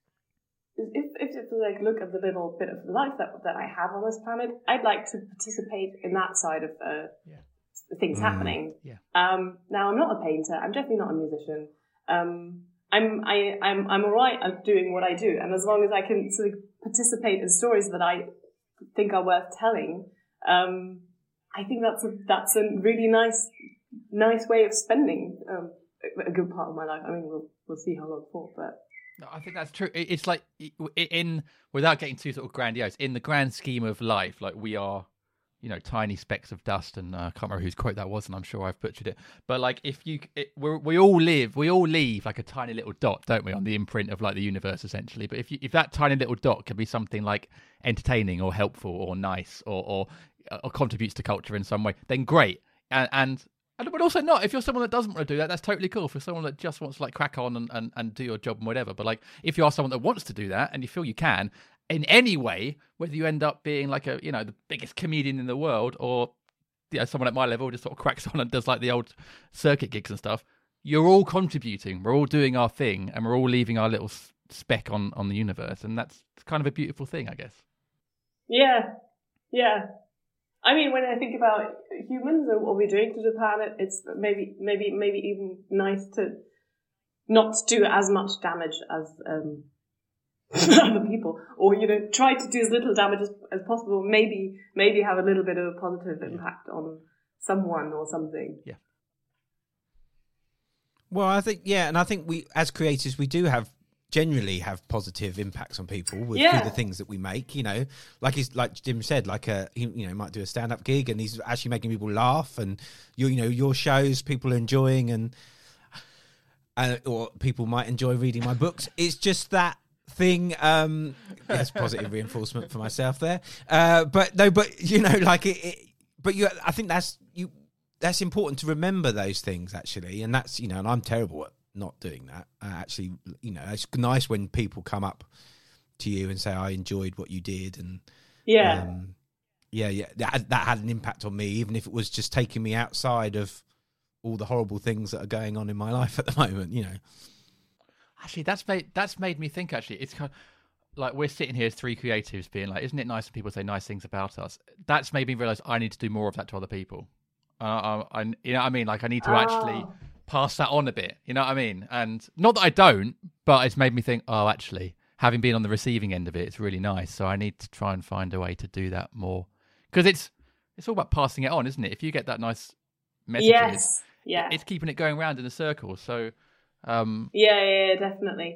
if, if it's like, look at the little bit of life that, that I have on this planet, I'd like to participate in that side of uh, yeah. things mm. happening. Yeah. Um, now, I'm not a painter. I'm definitely not a musician. Um, I'm, I, I'm, I'm all right at doing what I do. And as long as I can sort of participate in stories that I think are worth telling, um, I think that's a, that's a really nice, nice way of spending um, a good part of my life. I mean, we'll we'll see how long for, but no, I think that's true. It's like in, without getting too sort of grandiose, in the grand scheme of life, like we are, you know, tiny specks of dust. And uh, I can't remember whose quote that was, and I'm sure I've butchered it. But like, if you, it, we're, we all live, we all leave like a tiny little dot, don't we, on the imprint of like the universe, essentially. But if you, if that tiny little dot can be something like entertaining or helpful or nice or or or contributes to culture in some way, then great. And, and, and but also not, if you're someone that doesn't want to do that, that's totally cool. For someone that just wants to like crack on and, and, and do your job and whatever. But like, if you are someone that wants to do that and you feel you can in any way, whether you end up being like a, you know, the biggest comedian in the world, or, you know, someone at my level just sort of cracks on and does like the old circuit gigs and stuff, you're all contributing. We're all doing our thing and we're all leaving our little speck on, on the universe. And that's kind of a beautiful thing, I guess. Yeah. Yeah. I mean, when I think about humans and what we're doing to the planet, it's maybe, maybe, maybe even nice to not do as much damage as um, other people, or you know, try to do as little damage as, as possible. Maybe, maybe have a little bit of a positive impact on someone or something. Yeah. Well, I think yeah, and I think we, as creators, we do have. Generally have positive impacts on people with yeah. through the things that we make, you know, like he's like Jim said, like a he, you know, might do a stand-up gig and he's actually making people laugh, and you you know your shows people are enjoying, and uh, or people might enjoy reading my books. It's just that thing. Um, there's positive reinforcement for myself there, uh, but no, but you know, like it. it but you, I think that's you. That's important to remember those things actually, and that's you know, and I'm terrible at not doing that. Uh, actually, you know, it's nice when people come up to you and say, I enjoyed what you did. And yeah, um, yeah, yeah, that, that had an impact on me, even if it was just taking me outside of all the horrible things that are going on in my life at the moment, you know. Actually, that's made, that's made me think, actually, it's kind of like we're sitting here as three creatives being like, isn't it nice when people say nice things about us? That's made me realize I need to do more of that to other people. Uh, I, you know what I mean? Like I need to oh. actually pass that on a bit, you know what I mean? And not that I don't, but it's made me think, oh, actually, having been on the receiving end of it, it's really nice. So I need to try and find a way to do that more. Because it's it's all about passing it on, isn't it? If you get that nice messages, yes. yeah. it's keeping it going round in a circle. So, um, yeah, yeah, yeah, definitely.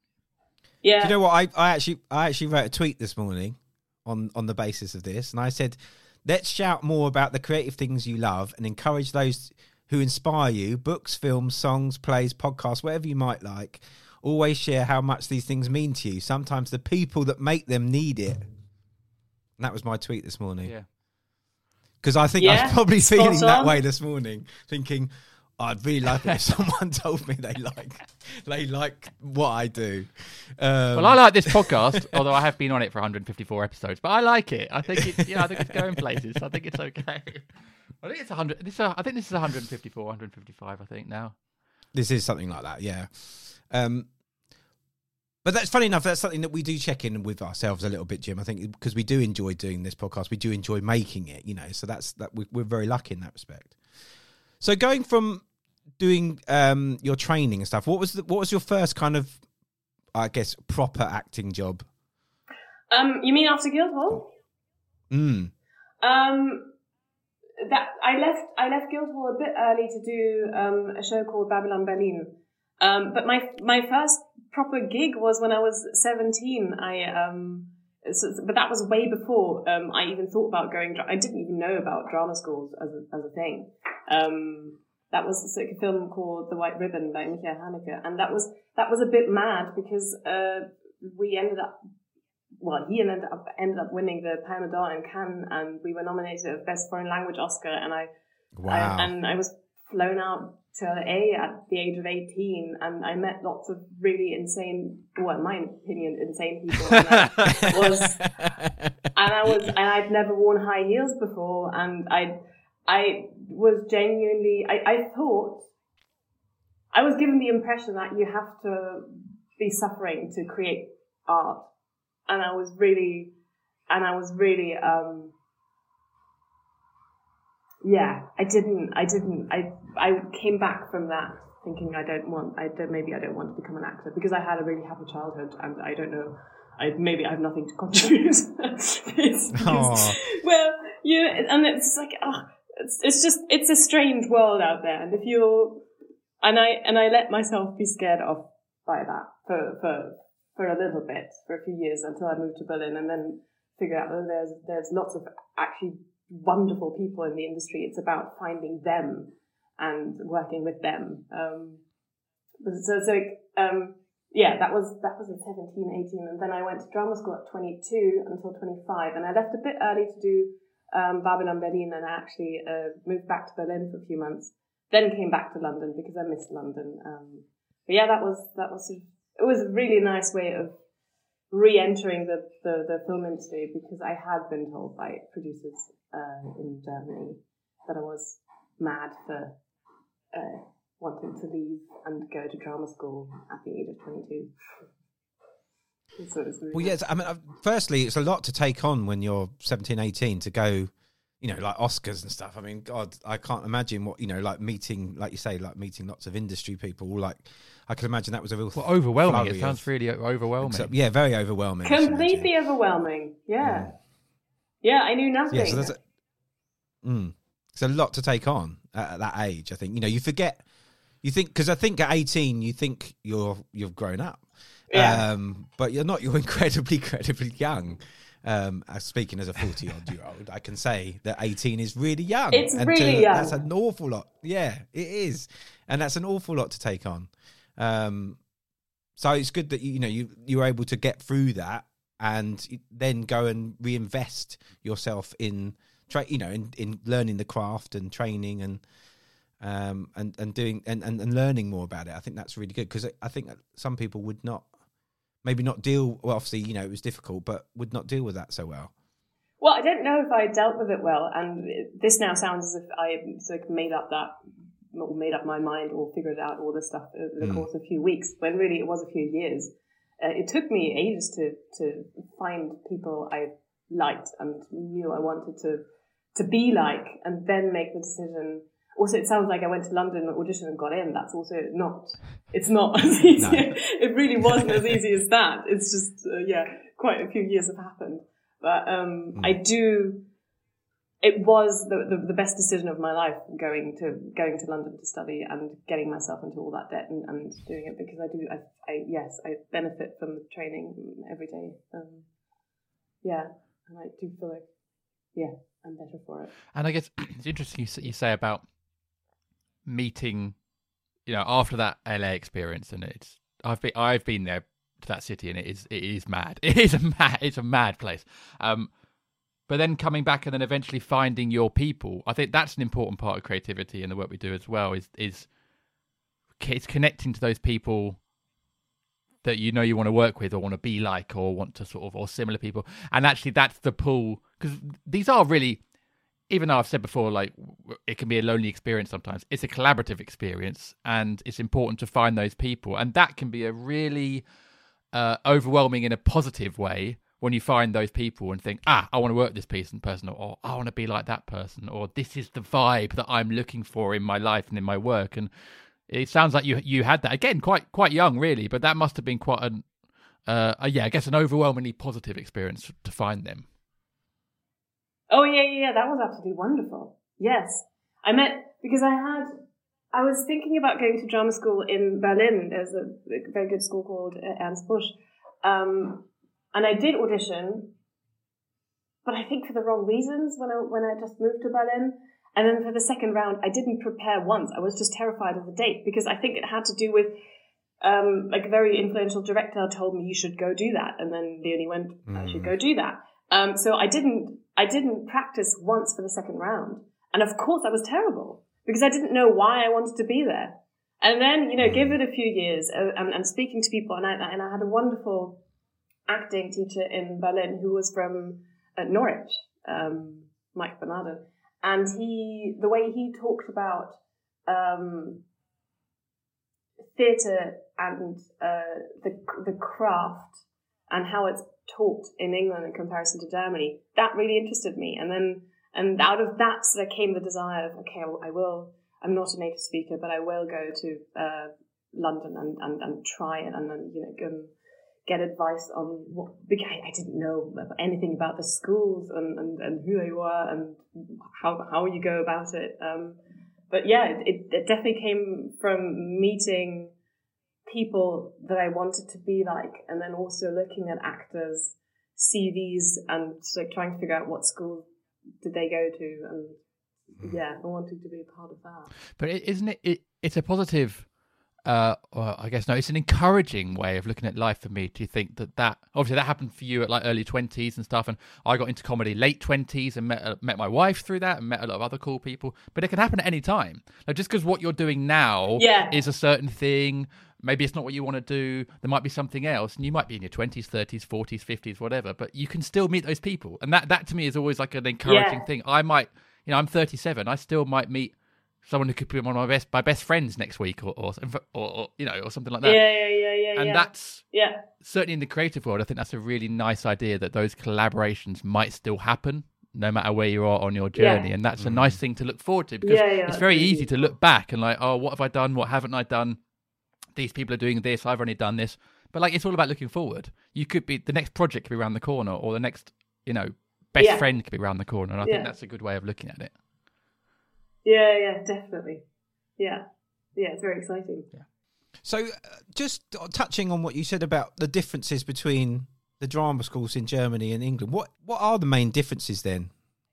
Yeah. Do you know what? I, I actually I actually wrote a tweet this morning on, on the basis of this, and I said, let's shout more about the creative things you love and encourage those who inspire you, books, films, songs, plays, podcasts, whatever you might like. Always share how much these things mean to you. Sometimes the people that make them need it. And that was my tweet this morning. yeah. Because I think Yeah, I was probably spot feeling that on. way this morning, thinking, oh, I'd really like it if someone told me they like they like what I do. Um, Well, I like this podcast, although I have been on it for one hundred fifty-four episodes. But I like it. I think it's yeah, I think it's going places. I think it's okay. I think it's one hundred. This is, I think this is one hundred fifty-four, one hundred fifty-five. I think now. This is something like that, yeah. Um, but that's funny enough. That's something that we do check in with ourselves a little bit, Jim. I think because we do enjoy doing this podcast, we do enjoy making it. You know, so that's that. We, we're very lucky in that respect. So going from doing um, your training and stuff, what was the, what was your first kind of, I guess, proper acting job? Um, you mean after Guildhall? Mm. Um, that I left. I left Guildhall a bit early to do um, a show called Babylon Berlin. Um, but my my first proper gig was when I was seventeen. I um, so, but that was way before um, I even thought about going. I didn't even know about drama schools as a, as a thing. Um, that was like a film called The White Ribbon by Michael Haneke, and that was that was a bit mad because uh, we ended up. Well, he ended up ended up winning the Palme d'Or in Cannes, and we were nominated for Best Foreign Language Oscar. And I, Wow. I and I was flown out to L A at the age of eighteen, and I met lots of really insane, well, in my opinion, insane people. And I was, and I was, and I'd never worn high heels before, and I, I was genuinely, I, I thought, I was given the impression that you have to be suffering to create art. And I was really, and I was really, um, yeah, I didn't, I didn't, I, I came back from that thinking I don't want, I don't, maybe I don't want to become an actor because I had a really happy childhood and I don't know, I, maybe I have nothing to contribute. it's because, well, yeah, and it's like, oh, it's, it's just, it's a strange world out there. And if you're, and I, and I let myself be scared off by that for, for, for a little bit, for a few years until I moved to Berlin and then figured out that there's, there's lots of actually wonderful people in the industry. It's about finding them and working with them. Um, so, so, um, yeah, that was, that was at seventeen, eighteen. And then I went to drama school at twenty-two until twenty-five. And I left a bit early to do, um, Babylon Berlin, and I actually, uh, moved back to Berlin for a few months, then came back to London because I missed London. Um, but yeah, that was, that was, it was a really nice way of re-entering the, the, the film industry because I had been told by producers uh, in Germany that I was mad for uh, wanting to leave and go to drama school at the age of twenty-two. So it was really Well, yes, I mean, uh, firstly, it's a lot to take on when you're seventeen, eighteen to go, you know, like Oscars and stuff. I mean, God, I can't imagine what, you know, like meeting, like you say, like meeting lots of industry people. Like, I can imagine that was a real well, overwhelming. It flurry sounds of- really overwhelming. Except- yeah, very overwhelming. I should completely imagine. overwhelming. Yeah. Yeah, I knew nothing. Yeah, so there's a, mm, it's a lot to take on at, at that age. I think, you know, you forget, you think, because I think at eighteen, you think you're you've grown up, Yeah. um, but you're not. You're incredibly, incredibly young. Um, as speaking as a forty-odd-year-old, I can say that eighteen is really young. It's and really to, young. That's an awful lot. Yeah, it is, and that's an awful lot to take on. Um, so it's good that you, you know you you were able to get through that and then go and reinvest yourself in tra- you know in, in learning the craft and training and um and and doing and, and, and learning more about it. I think that's really good because I think that some people would not maybe not deal well obviously you know it was difficult but would not deal with that so well. Well, I don't know if I dealt with it well, and this now sounds as if I sort of made up that, or made up my mind, or figured out all this stuff over the Mm. course of a few weeks, when really it was a few years. Uh, it took me ages to to find people I liked and knew I wanted to to be like, and then make the decision. Also, it sounds like I went to London, auditioned and got in. That's also not, it's not as easy. No. It really wasn't as easy as that. It's just, uh, yeah, quite a few years have happened. But um, Mm. I do, it was the, the the best decision of my life going to going to London to study and getting myself into all that debt and, and doing it, because I do I, I yes I benefit from the training every day. Um, yeah, and I do feel like yeah I'm better for it. And I guess it's interesting you, you say about meeting, you know, after that L A experience, and it's I've been I've been there to that city, and it is it is mad. It is a mad it's a mad place. Um, but then coming back and then eventually finding your people, I think that's an important part of creativity and the work we do as well. Is is it's connecting to those people that you know you want to work with or want to be like or want to sort of or similar people, and actually that's the pull, because these are really, even though I've said before, like it can be a lonely experience sometimes, it's a collaborative experience, and it's important to find those people, and that can be a really uh, overwhelming in a positive way when you find those people and think, ah, I want to work with this person, person, or I want to be like that person, or this is the vibe that I'm looking for in my life and in my work. And it sounds like you you had that again, quite quite young, really, but that must have been quite an, uh, a, yeah, I guess an overwhelmingly positive experience to find them. Oh yeah, yeah, yeah, that was absolutely wonderful. Yes, I met because I had, I was thinking about going to drama school in Berlin. There's a, a very good school called Ernst Busch, um, and I did audition, but I think for the wrong reasons when I when I just moved to Berlin. And then for the second round, I didn't prepare once. I was just terrified of the date, because I think it had to do with, um, like a very influential director told me you should go do that, and then Leonie went, I should go do that. Um, so I didn't, I didn't practice once for the second round, and of course I was terrible because I didn't know why I wanted to be there. And then, you know, give it a few years, uh, and, and speaking to people, and I and I had a wonderful acting teacher in Berlin who was from uh, Norwich, um, Mike Bernardo. And he, the way he talked about um, theatre and uh, the the craft and how it's taught in England in comparison to Germany, that really interested me. And then, and out of that sort of came the desire of, okay, I will. I'm not a native speaker, but I will go to uh, London and, and, and try it, and then you know go and get advice on what, because I didn't know anything about the schools and, and, and who they were and how how you go about it. Um, but yeah, it, it definitely came from meeting people that I wanted to be like, and then also looking at actors' C Vs and so trying to figure out what school did they go to, and yeah, I wanted to be a part of that. But isn't it? it it's a positive. Uh, well, I guess no, it's an encouraging way of looking at life for me to think that that obviously that happened for you at like early twenties and stuff, and I got into comedy late twenties and met uh, met my wife through that and met a lot of other cool people. But it can happen at any time. Like just because what you're doing now yeah. is a certain thing, maybe it's not what you want to do. There might be something else, and you might be in your twenties, thirties, forties, fifties, whatever. But you can still meet those people, and that that to me is always like an encouraging yeah. thing. I might, you know, I'm thirty-seven. I still might meet someone who could be one of my best my best friends next week, or or, or, or you know, or something like that. Yeah, yeah, yeah, yeah. And yeah. that's yeah. certainly in the creative world. I think that's a really nice idea that those collaborations might still happen, no matter where you are on your journey. Yeah. And that's mm. a nice thing to look forward to, because yeah, yeah, it's very absolutely. easy to look back and like, oh, what have I done? What haven't I done? These people are doing this. I've only done this. But like, it's all about looking forward. You could be the next project could be around the corner, or the next, you know, best yeah. friend could be around the corner. And I yeah. think that's a good way of looking at it. Yeah, yeah, definitely. Yeah, yeah, it's very exciting. Yeah. So, uh, just touching on what you said about the differences between the drama schools in Germany and England, what what are the main differences then?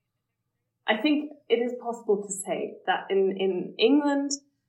I think it is possible to say that in, in England,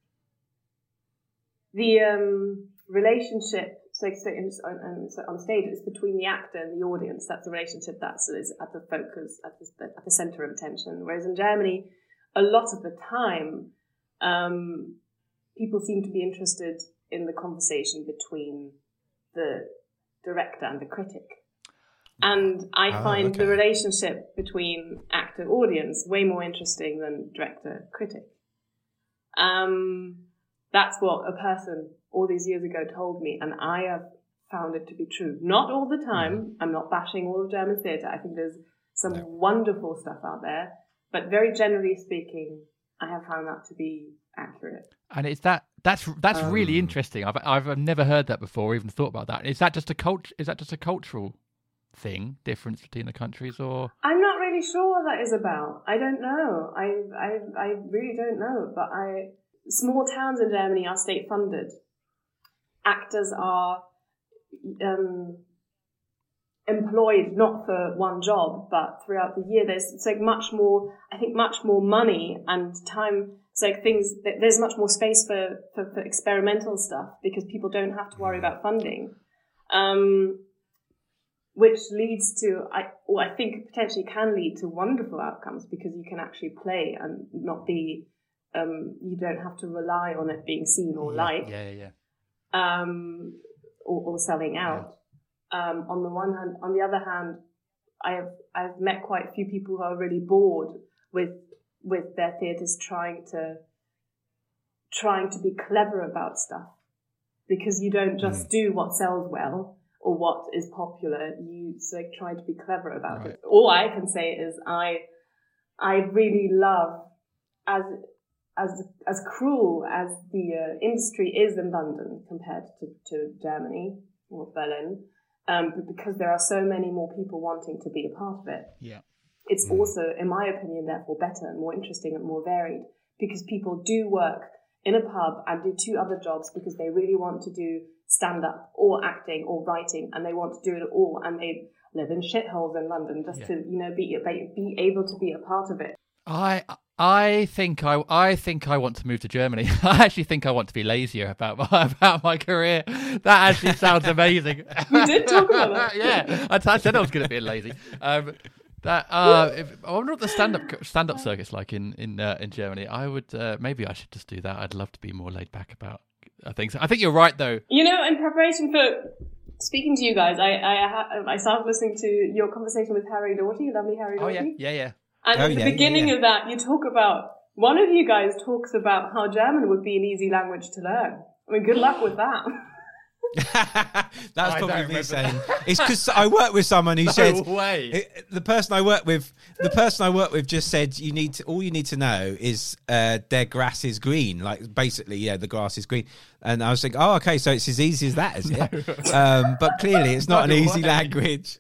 the um, relationship, so, so, in, on, so on stage, is between the actor and the audience. That's the relationship that is at the focus, at the, at the centre of attention. Whereas in Germany, a lot of the time, um, people seem to be interested in the conversation between the director and the critic. And I oh, find okay. the relationship between actor-audience way more interesting than director-critic. Um, that's what a person all these years ago told me, and I have found it to be true. Not all the time. Mm. I'm not bashing all of German theatre. I think there's some no. wonderful stuff out there. But very generally speaking, I have found that to be accurate. And it's that that's that's um, really interesting. I've I've never heard that before, or even thought about that. Is that just a cult? Is that just a cultural thing, difference between the countries, or? I'm not really really sure what that is about. I don't know. I I I really don't know. But I small towns in Germany are state funded. Actors are um, employed not for one job, but throughout the year. There's it's like much more. I think much more money and time. It's like things. There's much more space for for, for experimental stuff because people don't have to worry about funding. Um, which leads to, I, or I think potentially can lead to wonderful outcomes because you can actually play and not be, um, you don't have to rely on it being seen or yeah, liked, yeah, yeah, um, or, or selling out. Yeah. Um, on the one hand, on the other hand, I have I've met quite a few people who are really bored with with their theatres trying to trying to be clever about stuff because you don't just mm. do what sells well. Or what is popular, you so like, try to be clever about right. it. All I can say is I, I really love as as as cruel as the uh, industry is in London compared to, to Germany or Berlin, um, but because there are so many more people wanting to be a part of it. Yeah, it's mm. also, in my opinion, therefore better and more interesting and more varied because people do work in a pub and do two other jobs because they really want to do stand-up or acting or writing and they want to do it all and they live in shitholes in London just yeah. to, you know, be be able to be a part of it. I I think I I think I want to move to Germany. I actually think I want to be lazier about my, about my career. That actually sounds amazing. We did talk about that. Yeah, I, I said I was going to be lazy. Um, That uh, if, I wonder what the stand-up stand-up circuit's like in in uh, in Germany. I would uh, maybe I should just do that. I'd love to be more laid back about uh, things. I think you're right though. You know, in preparation for speaking to you guys, I I, I started listening to your conversation with Harry Doughty, lovely Harry Doughty. Oh yeah, yeah, yeah. And oh, at the yeah, beginning yeah, yeah. of that, you talk about one of you guys talks about how German would be an easy language to learn. I mean, good luck with that. That's I probably me saying that. It's because I worked with someone who no said way. It, the person I work with the person I work with just said you need to, all you need to know is uh, their grass is green, like basically yeah the grass is green, and I was thinking oh okay so it's as easy as that is it no. um, but clearly it's not no an easy way. language.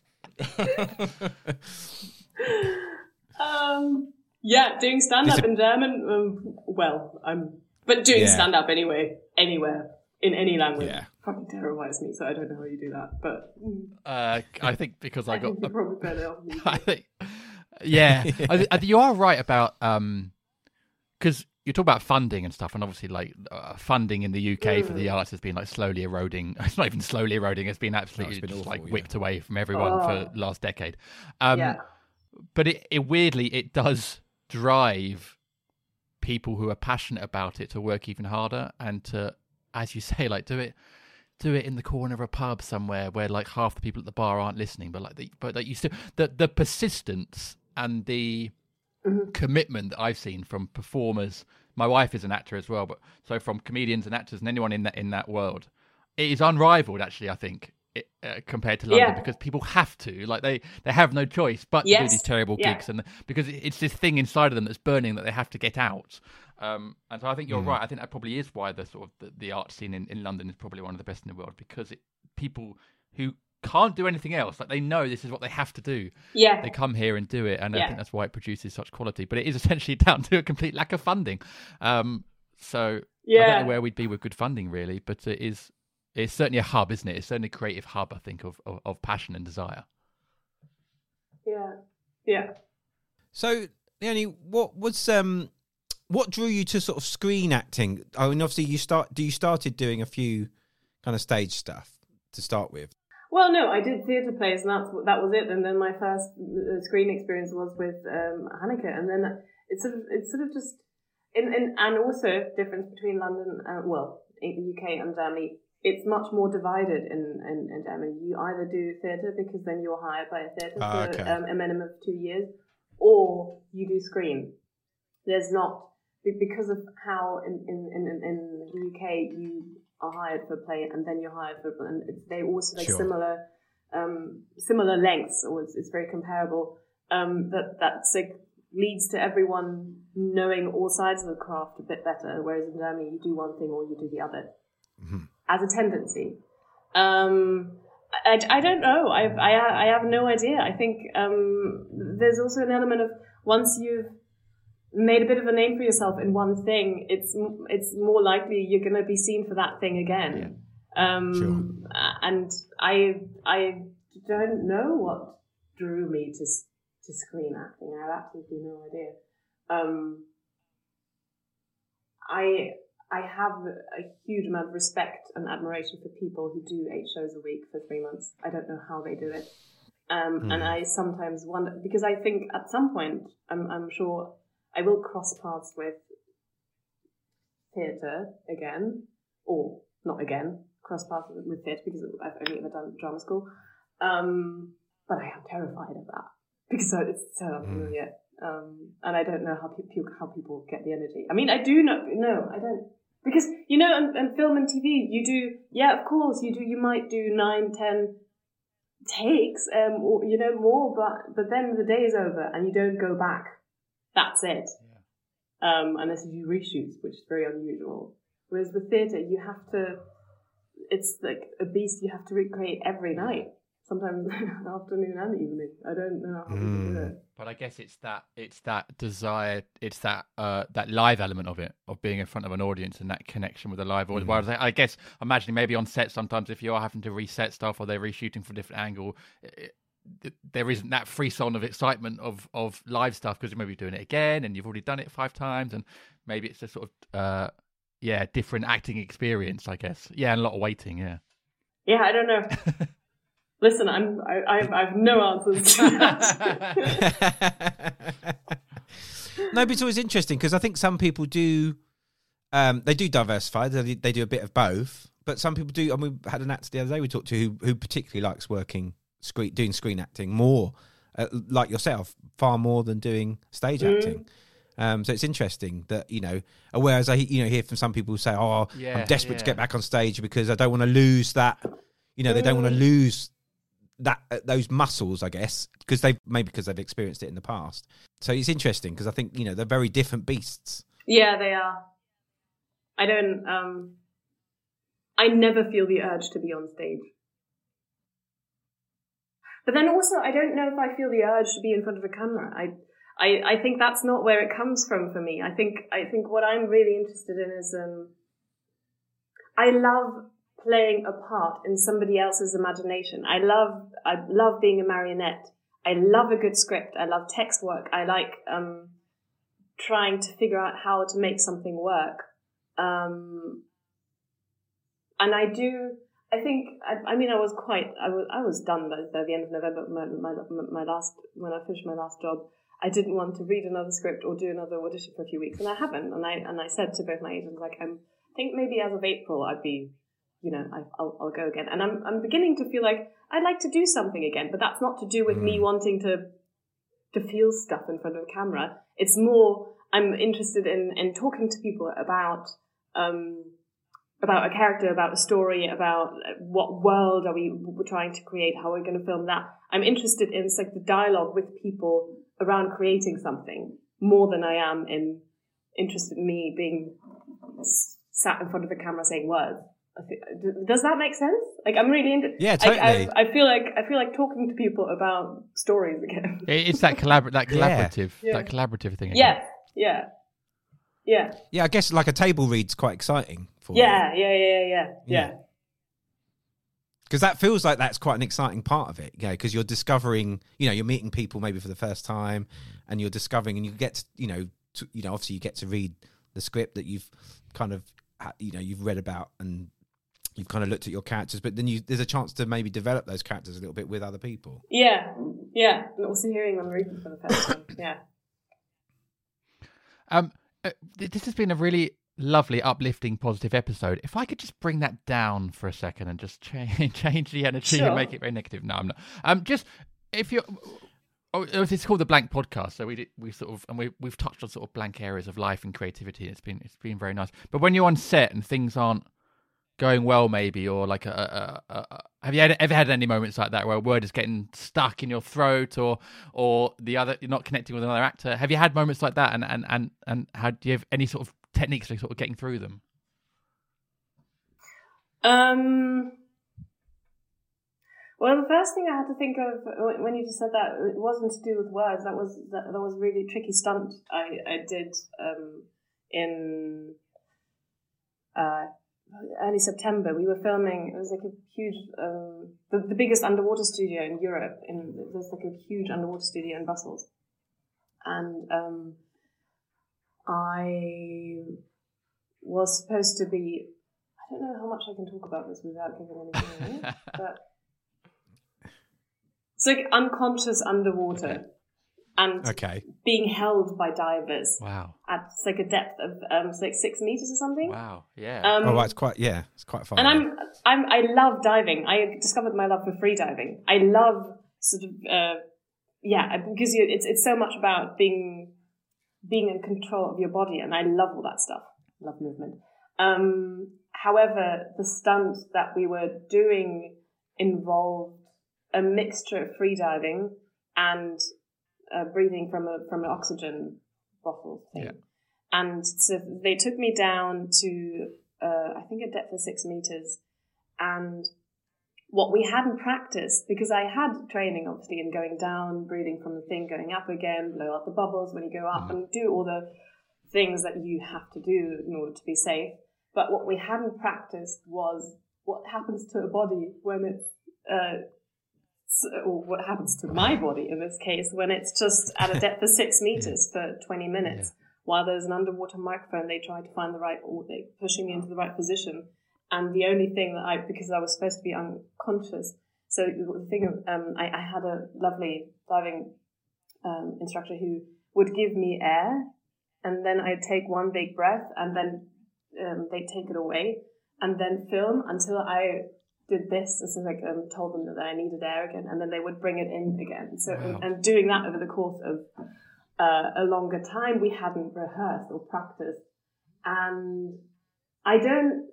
um yeah doing stand-up a- in German um, well I'm but doing yeah. stand-up anyway anywhere in any language yeah. probably terrifies me, so I don't know how you do that. But uh, I think because I, I got, think probably better off me. I think, yeah, I, I, you are right about um, because you talk about funding and stuff, and obviously like uh, funding in the U K mm. for the arts has been like slowly eroding. It's not even slowly eroding; it's been absolutely no, it's been just awful, like whipped yeah. away from everyone oh. for the last decade. Um, yeah. But it, it weirdly it does drive people who are passionate about it to work even harder and to, as you say, like do it, do it in the corner of a pub somewhere where like half the people at the bar aren't listening, but like the, but like you still the the persistence and the mm-hmm. commitment that I've seen from performers. My wife is an actor as well, but so from comedians and actors and anyone in that in that world, it is unrivaled. Actually, I think it, uh, compared to London, yeah. because people have to, like they they have no choice but yes. to do these terrible yeah. gigs, and because it's this thing inside of them that's burning that they have to get out. Um, and so I think you're mm. right. I think that probably is why the sort of the, the art scene in, in London is probably one of the best in the world, because it, people who can't do anything else, like they know this is what they have to do. Yeah, they come here and do it, and yeah. I think that's why it produces such quality. But it is essentially down to a complete lack of funding. Um, so yeah. I don't know where we'd be with good funding, really. But it is it's certainly a hub, isn't it? It's certainly a creative hub, I think, of of, of passion and desire. Yeah, yeah. So, Leonie, what was um. what drew you to sort of screen acting? I mean, obviously, you start. Do you started doing a few kind of stage stuff to start with? Well, no, I did theatre plays, and that's that was it. And then my first screen experience was with um, Hanneke, and then it's sort of it's sort of just in, in and also difference between London, and, well, in the U K and Germany. It's much more divided in, in, in Germany. You either do theatre because then you're hired by a theatre ah, for okay. um, a minimum of two years, or you do screen. There's not. Because of how in, in, in, in the U K you are hired for a play and then you're hired for, and it's, they also like sure. similar um, similar lengths, or it's, it's very comparable. Um, that that's like leads to everyone knowing all sides of the craft a bit better. Whereas in Germany, you do one thing or you do the other, mm-hmm. as a tendency. Um, I, I don't know. I've, I I have no idea. I think um, there's also an element of once you've made a bit of a name for yourself in one thing, it's it's more likely you're going to be seen for that thing again. Yeah. Um, sure. And I I don't know what drew me to to screen acting. I have absolutely no idea. Um, I I have a huge amount of respect and admiration for people who do eight shows a week for three months. I don't know how they do it. Um, mm. And I sometimes wonder, because I think at some point, I'm, I'm sure I will cross paths with theatre again, or not again, cross paths with, with theatre because I've only ever done drama school. Um, but I am terrified of that because it's so unfamiliar. Mm. Um, and I don't know how people, how people get the energy. I mean, I do know, no, I don't. Because, you know, in, in film and T V, you do, yeah, of course, you do, you might do nine, ten takes, um, or, you know, more, but, but then the day is over and you don't go back. That's it. Yeah. Um, unless you do reshoots, which is very unusual. Whereas with theatre, you have to, it's like a beast you have to recreate every night. Sometimes afternoon and evening. I don't know how mm. to do it. But I guess it's that it's that desire, it's that uh, that live element of it, of being in front of an audience and that connection with the live audience. Mm. Whereas I, I guess, imagining maybe on set sometimes if you are having to reset stuff or they're reshooting from a different angle, it, it, there isn't that frisson of excitement of, of live stuff because you may be doing it again and you've already done it five times and maybe it's a sort of, uh, yeah, different acting experience, I guess. Yeah, and a lot of waiting, yeah. Yeah, I don't know. Listen, I'm, I, I have no answers to that. No, but it's always interesting because I think some people do, um, they do diversify. They, they do a bit of both. But some people do, and we had an actor the other day we talked to who, who particularly likes working, screen, doing screen acting more, uh, like yourself, far more than doing stage mm. acting. Um, so it's interesting that, you know, whereas I you know hear from some people who say, oh, yeah, I'm desperate yeah. to get back on stage because I don't want to lose that, you know, they don't want to lose that uh, those muscles, I guess, because they've maybe because they've experienced it in the past. So it's interesting because I think, you know, they're very different beasts. Yeah, they are. I don't, um, I never feel the urge to be on stage. But then also, I don't know if I feel the urge to be in front of a camera. I, I, I think that's not where it comes from for me. I think, I think what I'm really interested in is, um, I love playing a part in somebody else's imagination. I love, I love being a marionette. I love a good script. I love text work. I like, um, trying to figure out how to make something work. Um, and I do, I think, I, I mean, I was quite, I was, I was done by, by the end of November, my, my, my last, when I finished my last job. I didn't want to read another script or do another audition for a few weeks, and I haven't. And I, and I said to both my agents, like, I'm, I think maybe as of April, I'd be, you know, I, I'll, I'll go again. And I'm, I'm beginning to feel like I'd like to do something again, but that's not to do with mm. me wanting to, to feel stuff in front of a camera. It's more, I'm interested in, in talking to people about, um, about a character, about a story, about what world are we we're trying to create, how we're going to film that. I'm interested in like the dialogue with people around creating something more than I am in interested in me being sat in front of a camera saying words. I think, does that make sense? Like, I'm really into. Yeah, totally. I, I, I feel like I feel like talking to people about stories again. It's that collabor- that collaborative, yeah. that collaborative thing. Again. Yes, yeah, yeah. Yeah, I guess like a table read's quite exciting for yeah, you. Yeah, yeah, yeah, yeah, yeah. Because that feels like that's quite an exciting part of it, yeah. Because you're discovering, you know, you're meeting people maybe for the first time, and you're discovering, and you get, to, you know, to, you know, obviously you get to read the script that you've kind of, you know, you've read about and you've kind of looked at your characters, but then you, there's a chance to maybe develop those characters a little bit with other people. Yeah, yeah, and also hearing them read them for the first time. Yeah. Um, uh, this has been a really lovely, uplifting, positive episode. If I could just bring that down for a second and just change change the energy sure. and make it very negative. No, I'm not. Um, just if you're. Oh, it's called the Blank Podcast, so we did, we sort of and we we've touched on sort of blank areas of life and creativity. It's been it's been very nice. But when you're on set and things aren't going well, maybe, or like a, a, a, a have you had, ever had any moments like that where a word is getting stuck in your throat, or or the other you're not connecting with another actor? Have you had moments like that? And and and and how do you have any sort of techniques for sort of getting through them? Um. Well, the first thing I had to think of when you just said that, it wasn't to do with words. That was that, that was a really tricky stunt I, I did um, in uh, early September. We were filming, it was like a huge, um, the, the biggest underwater studio in Europe. In, there's like a huge underwater studio in Brussels. And um, I was supposed to be, I don't know how much I can talk about this without giving anything away, but it's like unconscious underwater Okay. and Okay. being held by divers Wow. at it's like a depth of um, it's like six meters or something. Wow. Yeah. Um, Oh, right, it's quite, yeah, it's quite fun. and I'm, I'm, I love diving. I discovered my love for free diving. I love sort of, uh, yeah, because you, it's it's so much about being being in control of your body, and I love all that stuff. I love movement. Um, however, the stunt that we were doing involved a mixture of free diving and uh, breathing from a from an oxygen bottle thing. Yeah. And so they took me down to uh, I think a depth of six meters, and what we hadn't practiced, because I had training obviously in going down, breathing from the thing, going up again, blow out the bubbles when you go up, mm-hmm. and do all the things that you have to do in order to be safe. But what we hadn't practiced was what happens to a body when it's, uh, or what happens to my body in this case, when it's just at a depth of six meters for twenty minutes. Yeah. While there's an underwater microphone, they try to find the right, or they pushing me into the right position. And the only thing that I, because I was supposed to be unconscious, so the thing, um, I, I had a lovely diving um, instructor who would give me air, and then I'd take one big breath, and then um, they'd take it away, and then film until I did this. This is like um, told them that I needed air again, and then they would bring it in again. So wow. and, and doing that over the course of uh, a longer time, we hadn't rehearsed or practiced, and I don't.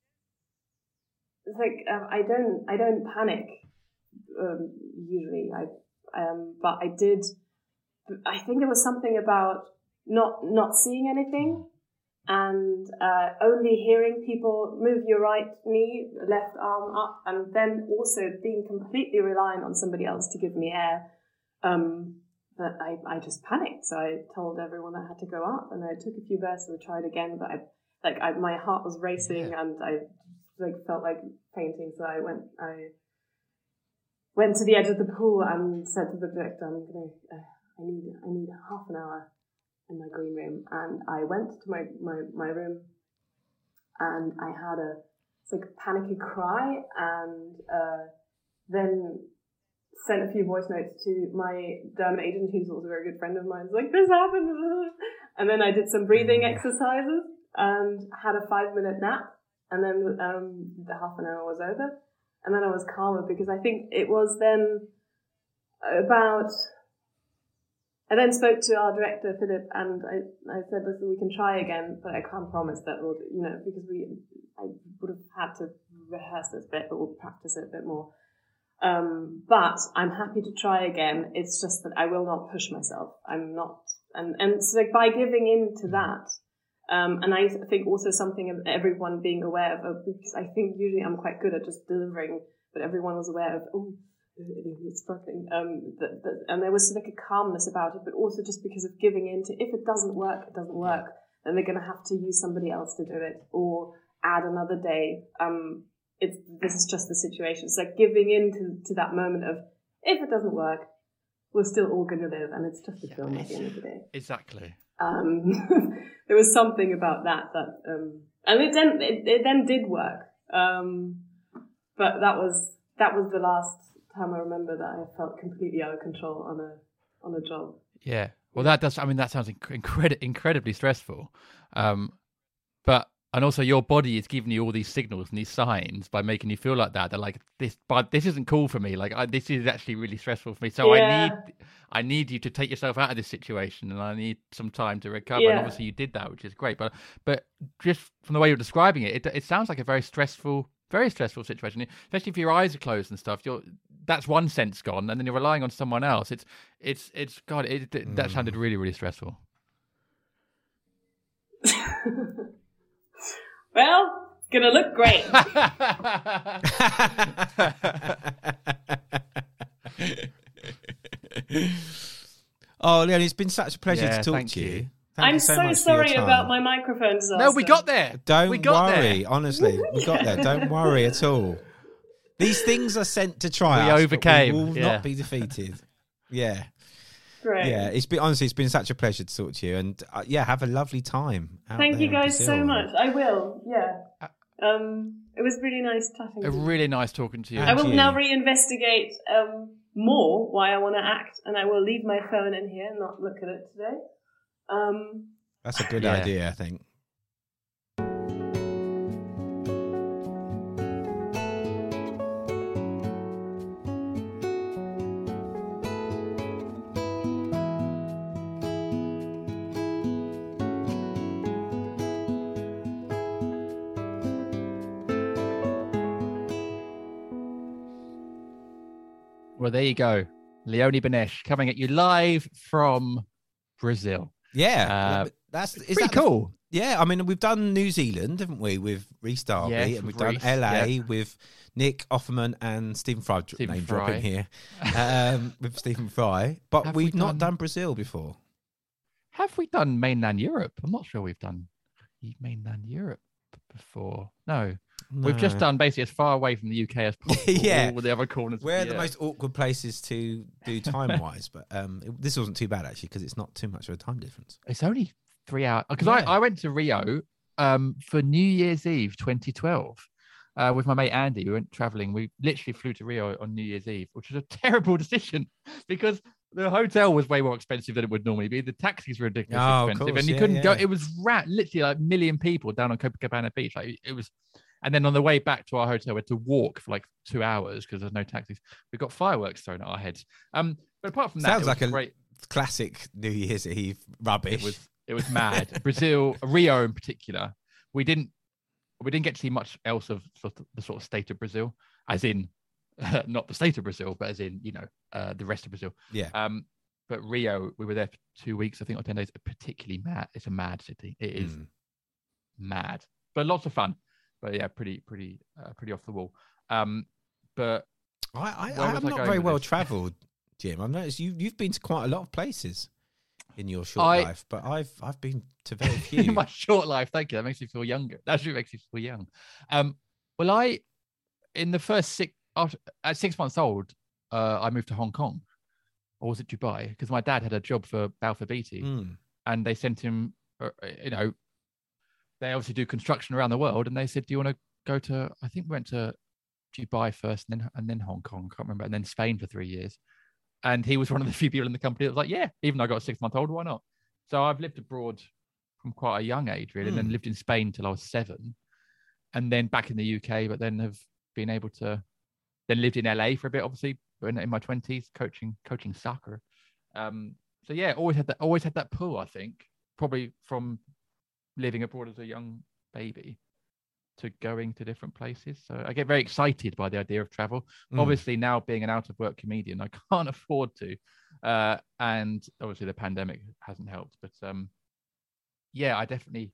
It's like um, I don't I don't panic um, usually. I um, but I did. I think there was something about not not seeing anything and uh, only hearing people move your right knee, left arm up, and then also being completely reliant on somebody else to give me air. Um, that I I just panicked. So I told everyone I had to go up, and I took a few breaths and tried again. But I like I, my heart was racing, yeah. and I. like felt like fainting, so I went I went to the edge of the pool and said to the director, I'm gonna uh, I need I need half an hour in my green room. And I went to my, my, my room, and I had a it's like a panicky cry, and uh, then sent a few voice notes to my derm agent, who's also a very good friend of mine. It's like, this happened, and then I did some breathing exercises and had a five minute nap. And then um, the half an hour was over. And then I was calmer, because I think it was then about... I then spoke to our director, Philip, and I, I said, listen, we can try again, but I can't promise that we'll, you know, because we, I would have had to rehearse this bit, but we'll practice it a bit more. Um, but I'm happy to try again. It's just that I will not push myself. I'm not... And, and so like by giving in to that... Um, and I think also something of everyone being aware of, because I think usually I'm quite good at just delivering, but everyone was aware of, oh, it's struggling. Um, the, the, and there was like a calmness about it, but also just because of giving in to, if it doesn't work, it doesn't work, then they're going to have to use somebody else to do it or add another day. Um, it's, this is just the situation. It's like giving in to, to that moment of, if it doesn't work, we're still all going to live, and it's just a yeah, film at the end of the day. Exactly. Um, there was something about that that, um, and it then it, it then did work. Um, but that was that was the last time I remember that I felt completely out of control on a on a job. Yeah, well, that does. I mean, that sounds inc- incredi- incredibly stressful. Um, but and also your body is giving you all these signals and these signs by making you feel like that. They're like, this, but this isn't cool for me. Like, I, this is actually really stressful for me. So yeah. I need, I need you to take yourself out of this situation, and I need some time to recover. Yeah. And obviously you did that, which is great. But, but just from the way you're describing it, it, it sounds like a very stressful, very stressful situation. Especially if your eyes are closed and stuff. You're, that's one sense gone, and then you're relying on someone else. It's, it's, it's. God, it, it, that sounded really, really stressful. Well, Gonna look great. Oh, Leon, it's been such a pleasure Yeah, to talk thank to you. you. Thank I'm you so, so, much for sorry your time. about my microphone disaster. No, we got there. Don't we got worry, there. honestly. We got there. Don't worry at all. These things are sent to try We us, overcame, but we will yeah. not be defeated. Yeah. Great. Yeah, it's been honestly, it's been such a pleasure to talk to you, and uh, yeah, have a lovely time. out Thank there you in guys Brazil. so much. I will. Yeah. Um, it was really nice chatting. A to you. really nice talking to you. I will you. now reinvestigate um, more why I want to act, and I will leave my phone in here and not look at it today. Um, That's a good Yeah. idea, I think. Well, there you go. Leone Benesh coming at you live from Brazil. Yeah, Uh, that's is Pretty that the- cool. yeah, I mean, we've done New Zealand, haven't we, with Reece Darby, Yes, and we've with done Reece, L A yeah. with Nick Offerman and Stephen Fry. Stephen name Fry. dropping here um, with Stephen Fry, but Have we've we not done- done Brazil before. Have we done mainland Europe? I'm not sure we've done mainland Europe before. No. We've just No. done basically as far away from the U K as possible. Yeah. All the other corners. We're the yeah. most awkward places to do time wise, but um, it- this wasn't too bad actually because it's not too much of a time difference. It's only three hours. Because Yeah. I, I went to Rio um, for New Year's Eve twenty twelve uh, with my mate Andy. We went traveling. We literally flew to Rio on New Year's Eve, which was a terrible decision because the hotel was way more expensive than it would normally be. The taxis were ridiculously Oh, of expensive, course, and you yeah, couldn't go. yeah. It was rat, literally like a million people down on Copacabana Beach. Like it was, and then on the way back to our hotel, we had to walk for like two hours because there's no taxis. We got fireworks thrown at our heads. Um, but apart from that, Sounds it was like a great. classic New Year's Eve rubbish. It was it was mad. Brazil, Rio in particular, we didn't we didn't get to see much else of sort of the sort of state of Brazil, as in uh, not the state of Brazil, but as in you know uh, the rest of Brazil. yeah. Um, but Rio, we were there for two weeks, I think, or ten days. Particularly mad. It's a mad city. It is Mm. mad, but lots of fun. But yeah, pretty pretty uh, pretty off the wall. Um, but I, I, Where I'm was I not going very with well this? travelled, Jim. I've noticed you you've been to quite a lot of places in your short I- life, but I've I've been to very few. in my short life, thank you. That makes me feel younger. That actually makes me feel young. Um, well, I in the first six after, at six months old, uh, I moved to Hong Kong, or was it Dubai? Because my dad had a job for Balfour Beatty, Mm. and they sent him. Uh, you know, they obviously do construction around the world, and they said, "Do you want to go to?" I think we went to Dubai first, and then and then Hong Kong. Can't remember, and then Spain for three years. And he was one of the few people in the company that was like, "Yeah, even though I got a six month old, why not?" So I've lived abroad from quite a young age, really, and then Mm. lived in Spain till I was seven, and then back in the U K, but then have been able to, then lived in L A for a bit, obviously, in, in my twenties, coaching coaching soccer. Um, so yeah, always had that, always had that pull. I think probably from living abroad as a young baby to going to different places. So I get very excited by the idea of travel. Mm. Obviously, now being an out of work comedian, I can't afford to, uh, and obviously the pandemic hasn't helped. But um, yeah, I definitely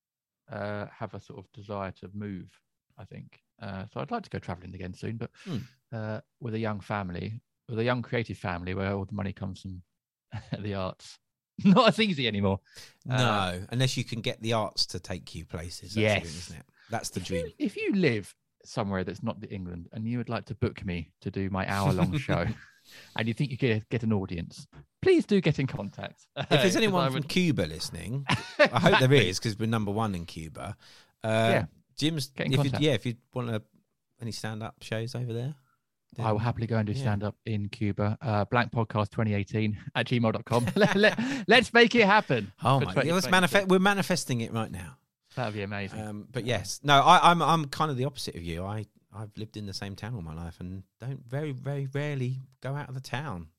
uh, have a sort of desire to move. I think uh, so. I'd like to go traveling again soon, but Mm. uh, with a young family, with a young creative family, where all the money comes from the arts, not as easy anymore. No, Uh, unless you can get the arts to take you places. That's the Yes. thing, isn't it? That's the If you, dream. if you live somewhere that's not the England and you would like to book me to do my hour long show and you think you could get an audience, please do get in contact. If there's 'Cause anyone I from would- Cuba listening, I hope there Exactly. is because we're number one in Cuba. Uh, Yeah. Jim's. Get in If you, contact. yeah, if you want to, any stand-up shows over there, I will happily go and do yeah. stand up in Cuba. Uh, blank podcast twenty eighteen at gmail dot com. let, let, let's make it happen. Oh for my! twenty It was twenty. manifest. We're manifesting it right now. That'd be amazing. Um, but yes, no, I, I'm I'm kind of the opposite of you. I I've lived in the same town all my life and don't very very rarely go out of the town.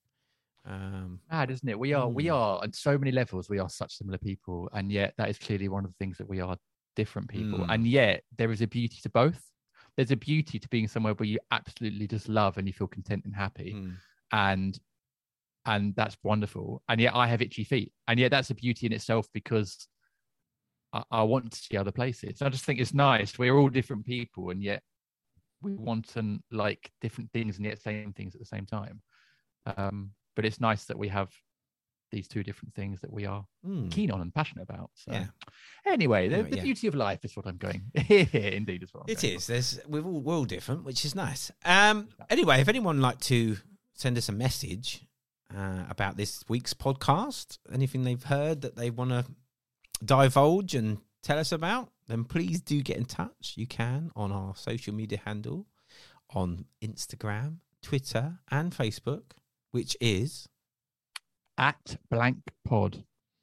Um, Mad, isn't it? We are, we Mm. are on so many levels. We are such similar people, and yet that is clearly one of the things that we are different people. Mm. And yet there is a beauty to both. There's a beauty to being somewhere where you absolutely just love and you feel content and happy, mm, and and that's wonderful. And yet I have itchy feet, and yet that's a beauty in itself because I, I want to see other places. I just think it's nice. We're all different people, and yet we want and like different things, and yet same things at the same time. Um, but it's nice that we have these two different things that we are mm. keen on and passionate about. So yeah. anyway, the, anyway, the yeah. beauty of life is what I'm going. Indeed, is what I'm it going is. There's we're all we're all different, which is nice. Um, anyway, if anyone would like to send us a message uh, about this week's podcast, anything they've heard that they want to divulge and tell us about, then please do get in touch. You can on our social media handle on Instagram, Twitter, and Facebook, which is at blank pod.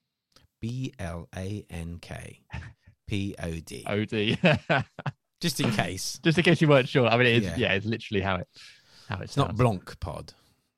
B L A N K P O D. O D. Just in case. Just in case you weren't sure. I mean, it is, yeah. yeah, it's literally how it how it's sounds. Not Blanc pod.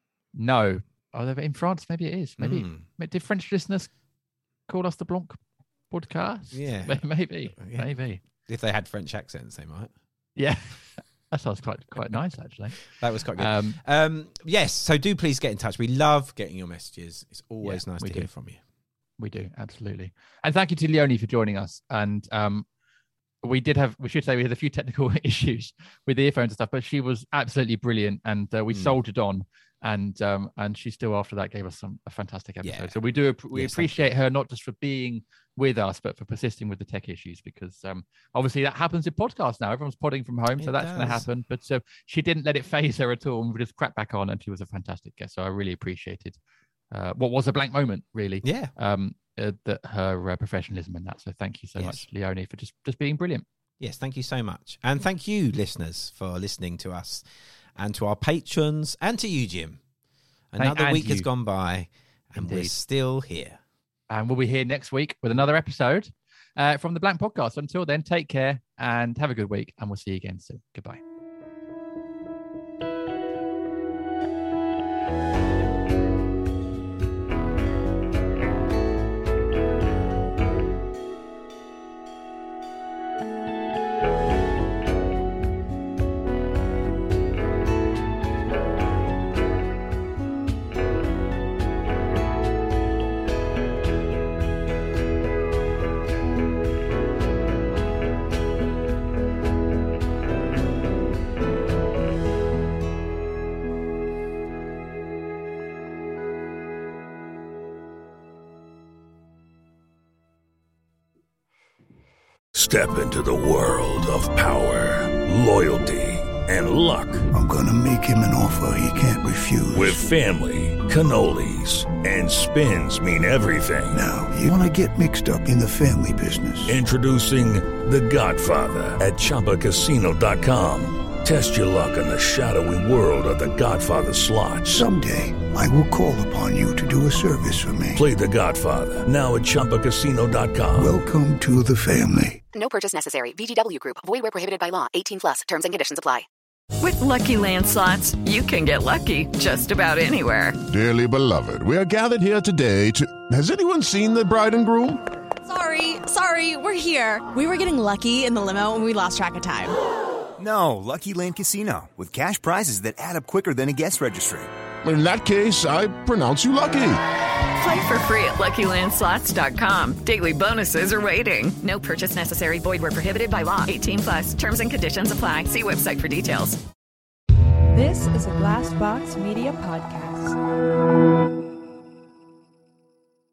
No. Oh, in France, maybe it is. Maybe. Mm. Did French listeners call us the Blanc podcast? Yeah. Maybe. Yeah. Maybe. If they had French accents, they might. Yeah. That sounds quite quite nice, actually. That was quite good. Um, um, yes, so do please get in touch. We love getting your messages. It's always yeah, nice to do. hear from you. We do, absolutely. And thank you to Leonie for joining us. And um, we did have, we should say we had a few technical issues with the earphones and stuff, but she was absolutely brilliant. And uh, we mm. soldiered on. And um, and she still, after that, gave us some a fantastic episode. Yeah. So we do we yes, appreciate her, not just for being with us, but for persisting with the tech issues, because um, obviously that happens in podcasts now. Everyone's podding from home, it so that's going to happen. But uh, she didn't let it phase her at all, and we just cracked back on, and she was a fantastic guest. So I really appreciated uh, what was a blank moment, really. Yeah. Um, uh, that her uh, professionalism in that. So thank you so yes. much, Leonie, for just just being brilliant. Yes, thank you so much, and thank you, listeners, for listening to us, and to our patrons, and to you, Jim. Another and week you. has gone by, and Indeed. we're still here. And we'll be here next week with another episode uh, from the Blank Podcast. Until then, take care and have a good week, and we'll see you again soon. Goodbye. Step into the world of power, loyalty, and luck. I'm gonna make him an offer he can't refuse. With family, cannolis, and spins mean everything. Now, you wanna get mixed up in the family business. Introducing The Godfather at Chumba Casino dot com. Test your luck in the shadowy world of The Godfather slot. Someday, I will call upon you to do a service for me. Play The Godfather, now at Chumba Casino dot com. Welcome to the family. No purchase necessary. V G W Group. Void where prohibited by law. eighteen plus. Terms and conditions apply. With Lucky Land Slots, you can get lucky just about anywhere. Dearly beloved, we are gathered here today to... Has anyone seen the bride and groom? Sorry, sorry, we're here. We were getting lucky in the limo and we lost track of time. No, Lucky Land Casino, with cash prizes that add up quicker than a guest registry. In that case, I pronounce you lucky. Play for free at Lucky Land Slots dot com. Daily bonuses are waiting. No purchase necessary. Void where prohibited by law. eighteen plus. Terms and conditions apply. See website for details. This is a Glass Box Media Podcast.